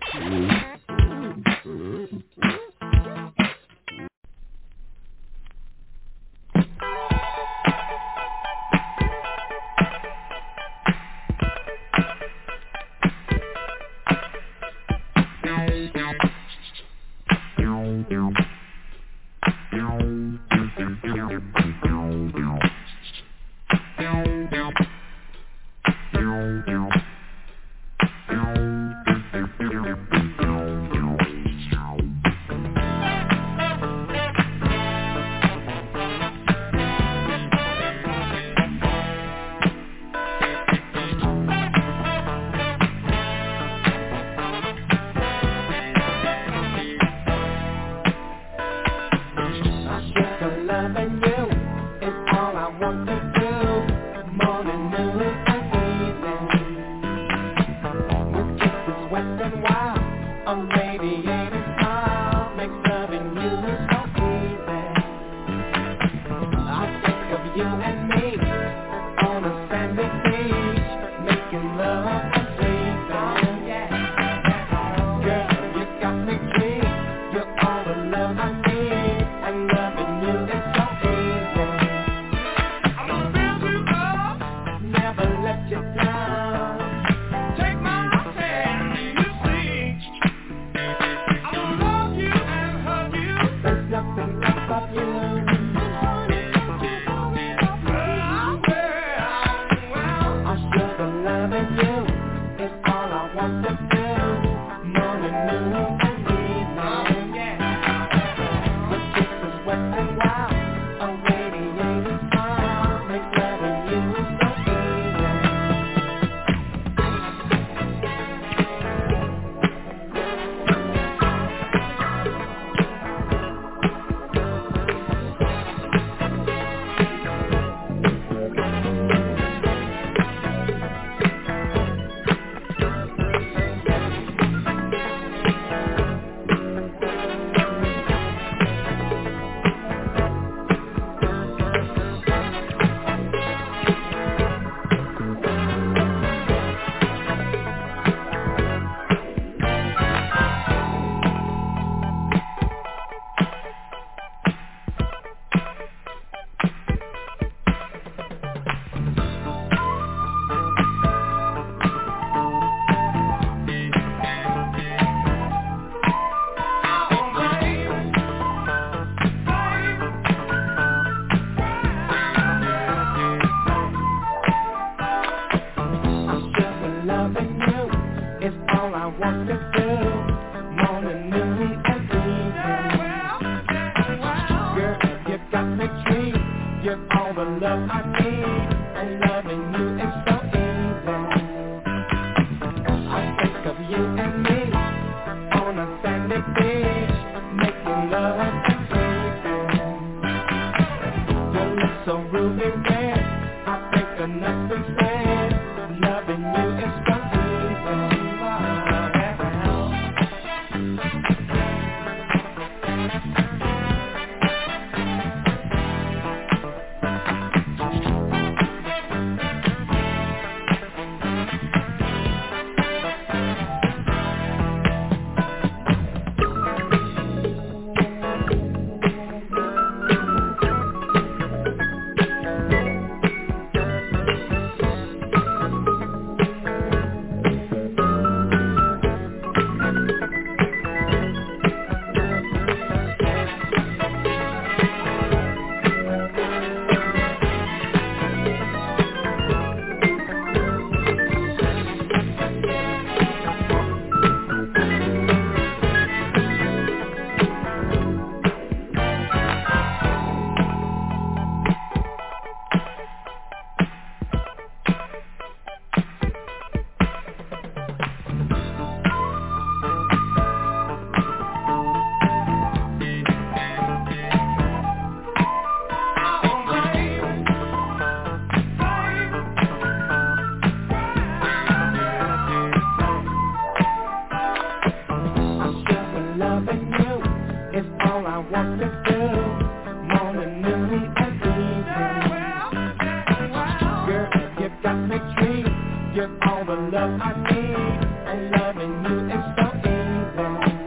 get all the love I need, and loving you is so easy.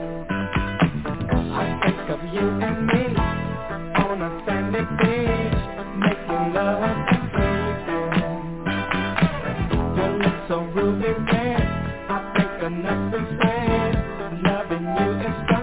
I think of you and me on a sandy beach, making love and sleeping. You look so ruby red, I think enough is said. Loving you is so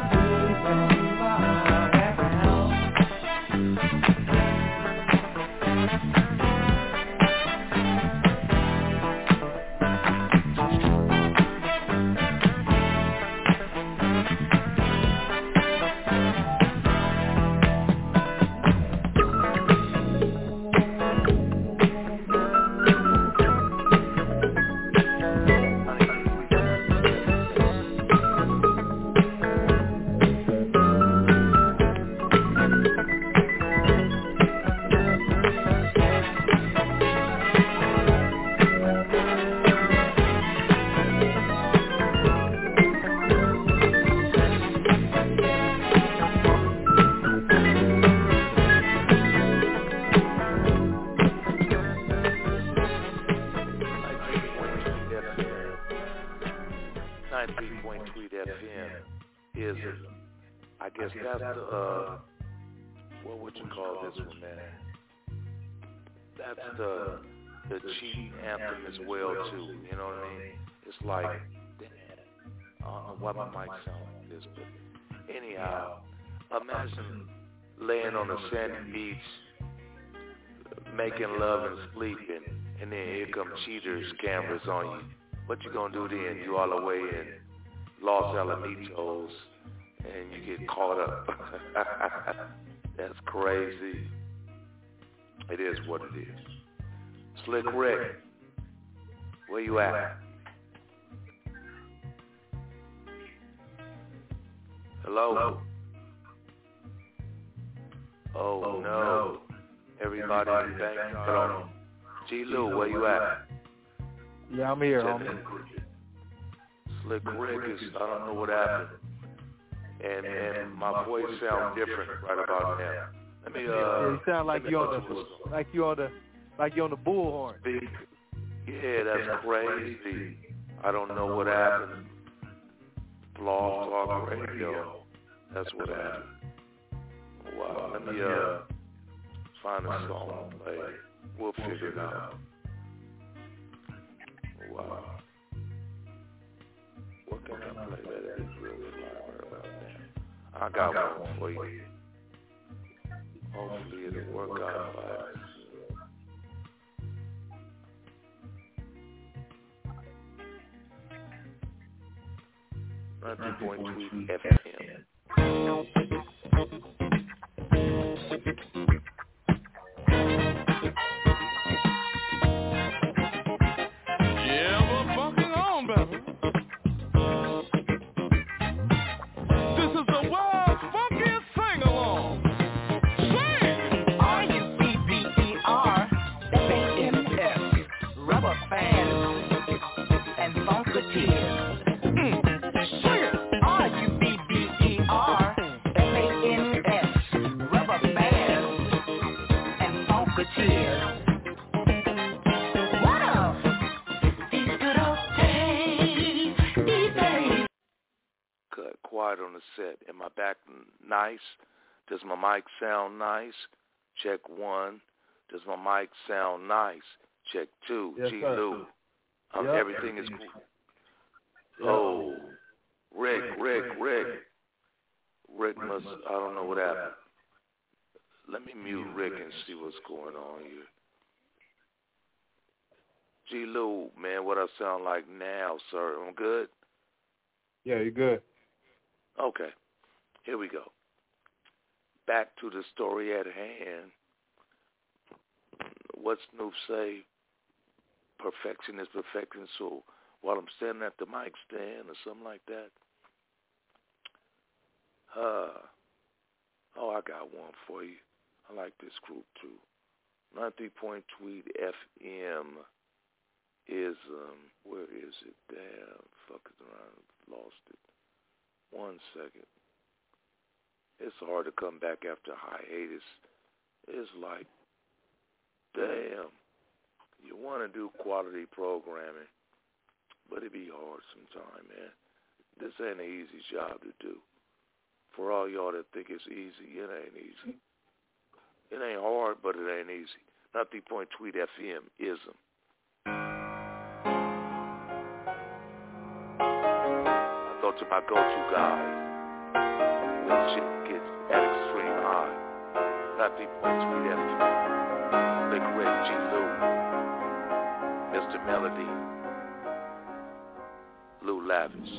anthem as well too, you know what I mean? It's like, I don't know why my mic sounds like this, but anyhow, imagine laying on a sandy beach, making love and sleeping, and then here come cheaters, cameras on you. What you gonna do then? You all the way in Los Alamitos, and you get caught up. That's crazy. It is what it is. Slick Rick, where you at? Hello? Oh no. Everybody in the bank got on. G. Lou, where you at? Yeah, I'm here, homie. Slick Rick is, I don't know what happened. And my voice sounds different right about now. Let me you sound like you're on the bullhorn. Yeah, that's crazy. I don't know what happened. Blog Talk Radio. That's what happened. Wow. Let me find a song to play. We'll figure it out. Wow. What can I play that is really fly right about that? I got one for you. Hopefully it'll work out fine. 90.2 FM. Yeah, we're fucking on, baby. This is the world's funkiest sing-along. Sing! R-U-B-B-E-R-F-A-N-S, Rubber Fans and Funketeers. Quiet on the set. Am I back nice? Does my mic sound nice? Check 1. Does my mic sound nice? Check 2. Yes, G. sir. Lou. Yep. Everything is cool. Oh, Rick must, I don't know what happened. Let me mute Rick and see what's going on here. G. Lou, man, what I sound like now, sir? I'm good? Yeah, you're good. Okay, here we go. Back to the story at hand. What Snoop say? Perfection is perfection. So while I'm standing at the mic stand or something like that, I got one for you. I like this group too. 93.2 FM is, where is it? Damn, fucking around, lost it. 1 second. It's hard to come back after hiatus. It's like, damn, you want to do quality programming, but it be hard sometime, man. This ain't an easy job to do. For all y'all that think it's easy, it ain't easy. It ain't hard, but it ain't easy. 93 Tweet FM ism. I go to my go-to guys when shit gets at extreme high. 93 Tweet FM. Big Red G. Lou. Mr. Melody. Lou Lavish.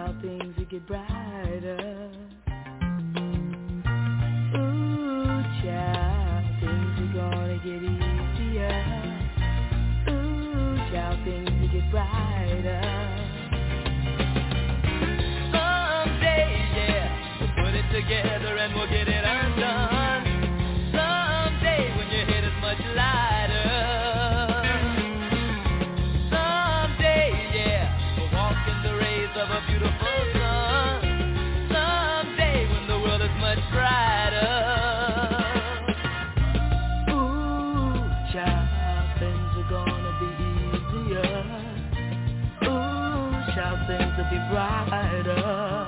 child, things will get brighter. Ooh, child, things are gonna get easier. Ooh, child, things will get brighter. Someday, yeah, we'll put it together and we'll get it undone. Someday when your head is much lighter. Someday, yeah, we'll walk in the rays of a beautiful sun. Someday when the world is much brighter. Ooh, child, things are gonna be easier. Ooh, child, things will be brighter.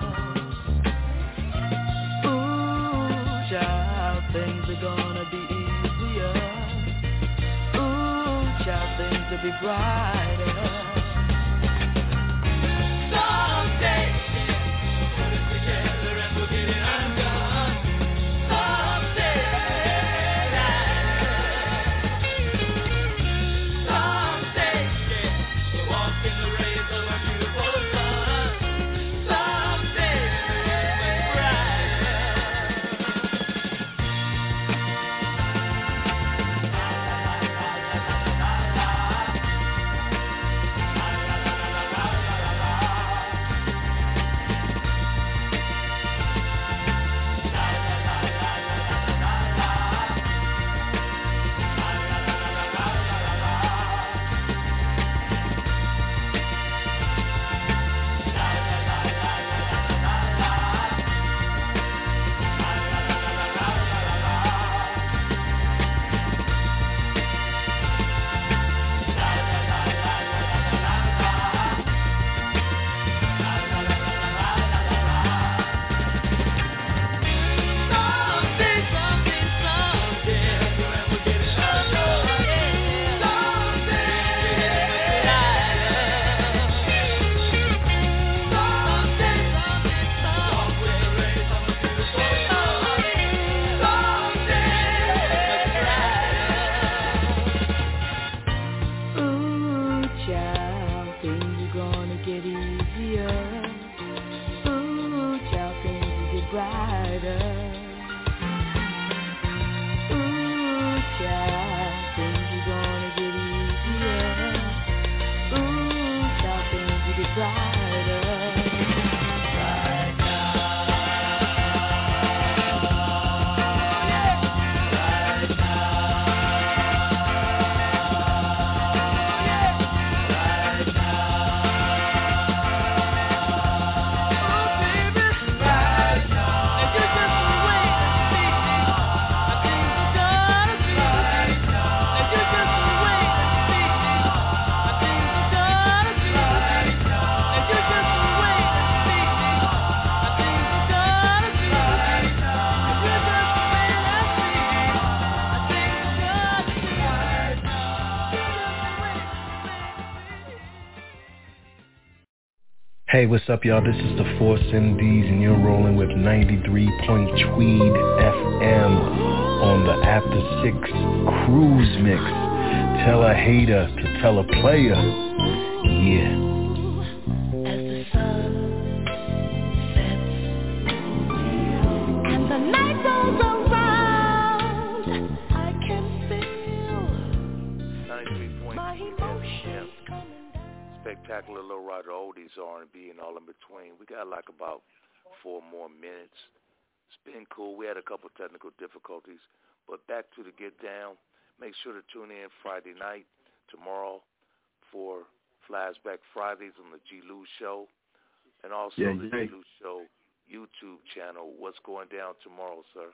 Ooh, child, things are gonna be easier. Ooh, child, things will be brighter. Someday, put it together and we'll get it undone. Someday, we'll walk in the rays of a beautiful sun. Someday, much brighter. Ooh, child, things are gonna get easier. Ooh, child, things will get brighter. Ooh, child, things are gonna get easier. Ooh, child, things will get brighter. Right now. Right now. Hey, what's up, y'all? This is the Force MDs, and you're rolling with 93 Tweed FM on the After 6 Cruise Mix. Tell a hater to tell a player. Yeah. As the sun sets and the night goes around, I can feel 93.3 my emotions FM. coming down. Spectacular Low Rider oldies, R&B, and all in between. We got like about 4 more minutes. It's been cool. We had a couple technical difficulties, but back to the get down. Make sure to tune in Friday night, tomorrow, for Flashback Fridays on the G. Lou Show, and also the G. Lou Show YouTube channel. What's going down tomorrow, sir?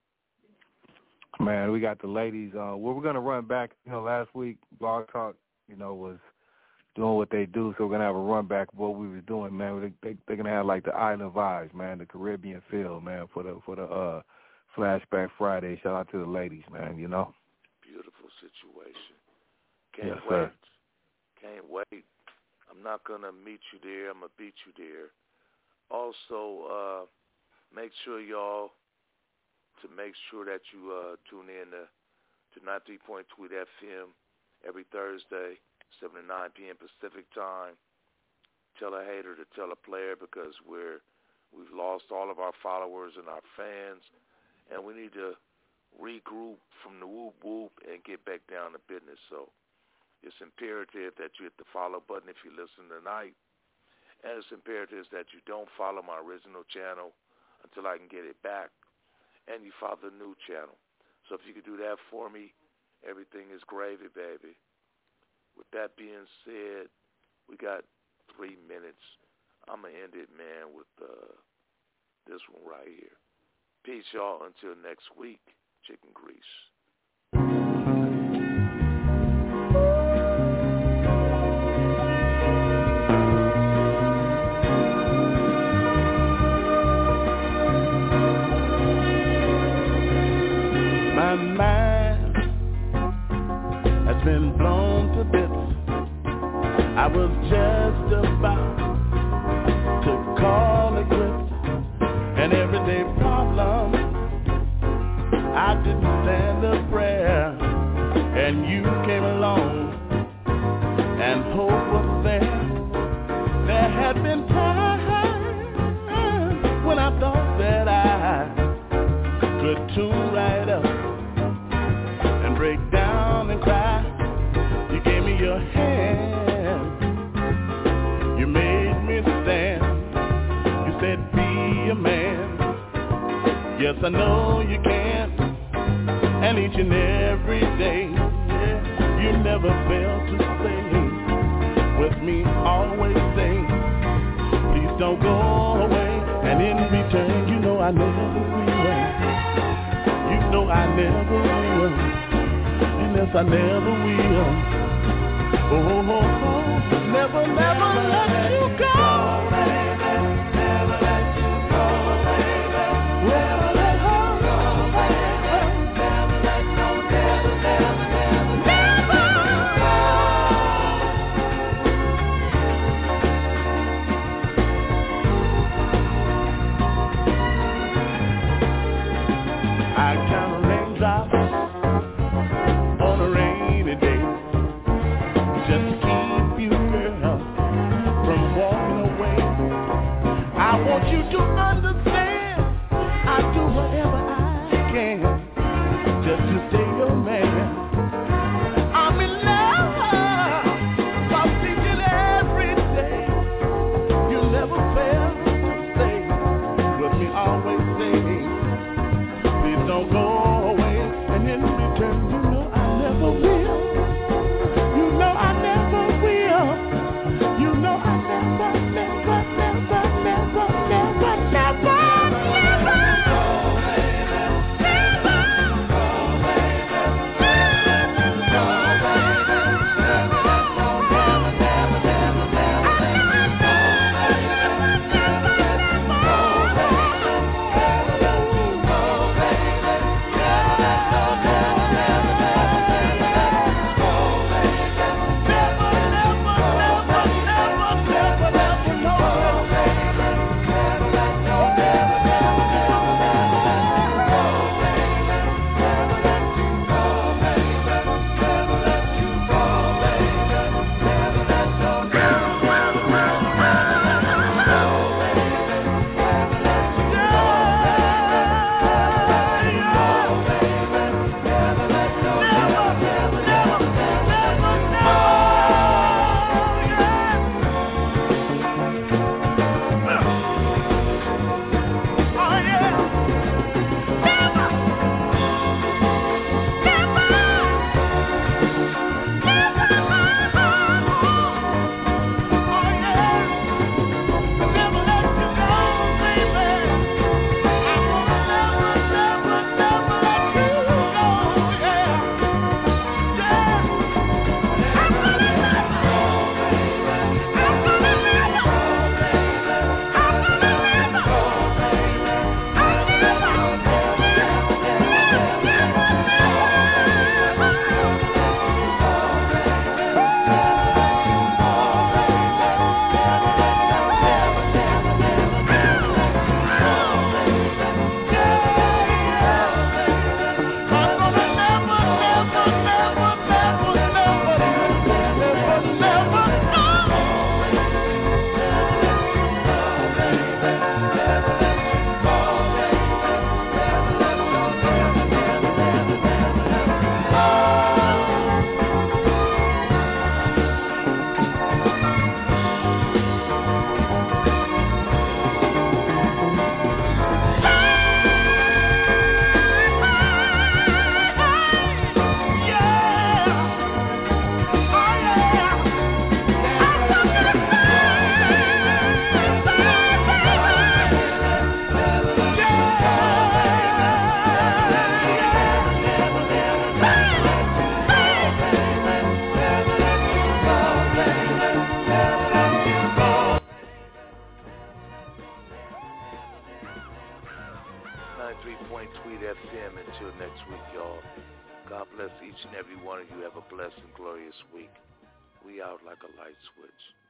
Man, we got the ladies. We're going to run back. Last week, Blog Talk, was doing what they do, so we're going to have a run back of what we were doing, man. They're going to have, like, the island vibes, man, the Caribbean feel, man, for the Flashback Friday. Shout out to the ladies, man, Beautiful situation. Can't yes, wait. Sir. Can't wait. I'm not going to meet you there. I'm going to beat you there. Also, make sure y'all that you tune in to 93 Tweed FM every Thursday, 7 to 9 p.m. Pacific time. tell a hater to tell a player because we've lost all of our followers and our fans, and we need to regroup from the whoop whoop and get back down to business. So it's imperative that you hit the follow button if you listen tonight, and it's imperative that you don't follow my original channel until I can get it back, and you follow the new channel. So if you could do that for me, everything is gravy, baby. With that being said, we got 3 minutes. I'm going to end it, man, with this one right here. Peace, y'all. Until next week, chicken grease. My mind has been blown to bits. I was just about to call it quits. An everyday problem, I didn't stand a prayer, and you came along, and hope was there. There had been times when I thought that I could tune right up and break down and cry. You gave me your hand, you made me stand. You said be a man. Yes, I know you can. And each and every day, yeah, you never fail to say with me, always say, please don't go away. And in return, you know I never will. You know I never will. And yes, I never will. Oh, oh, oh, never, never let you go. Never let you go, baby. Never let her go, baby. Never let no, never, never, never, I count raindrops on a rainy day. Just keep Tweed FM. Until next week, y'all. God bless each and every one of you. Have a blessed and glorious week. We out like a light switch.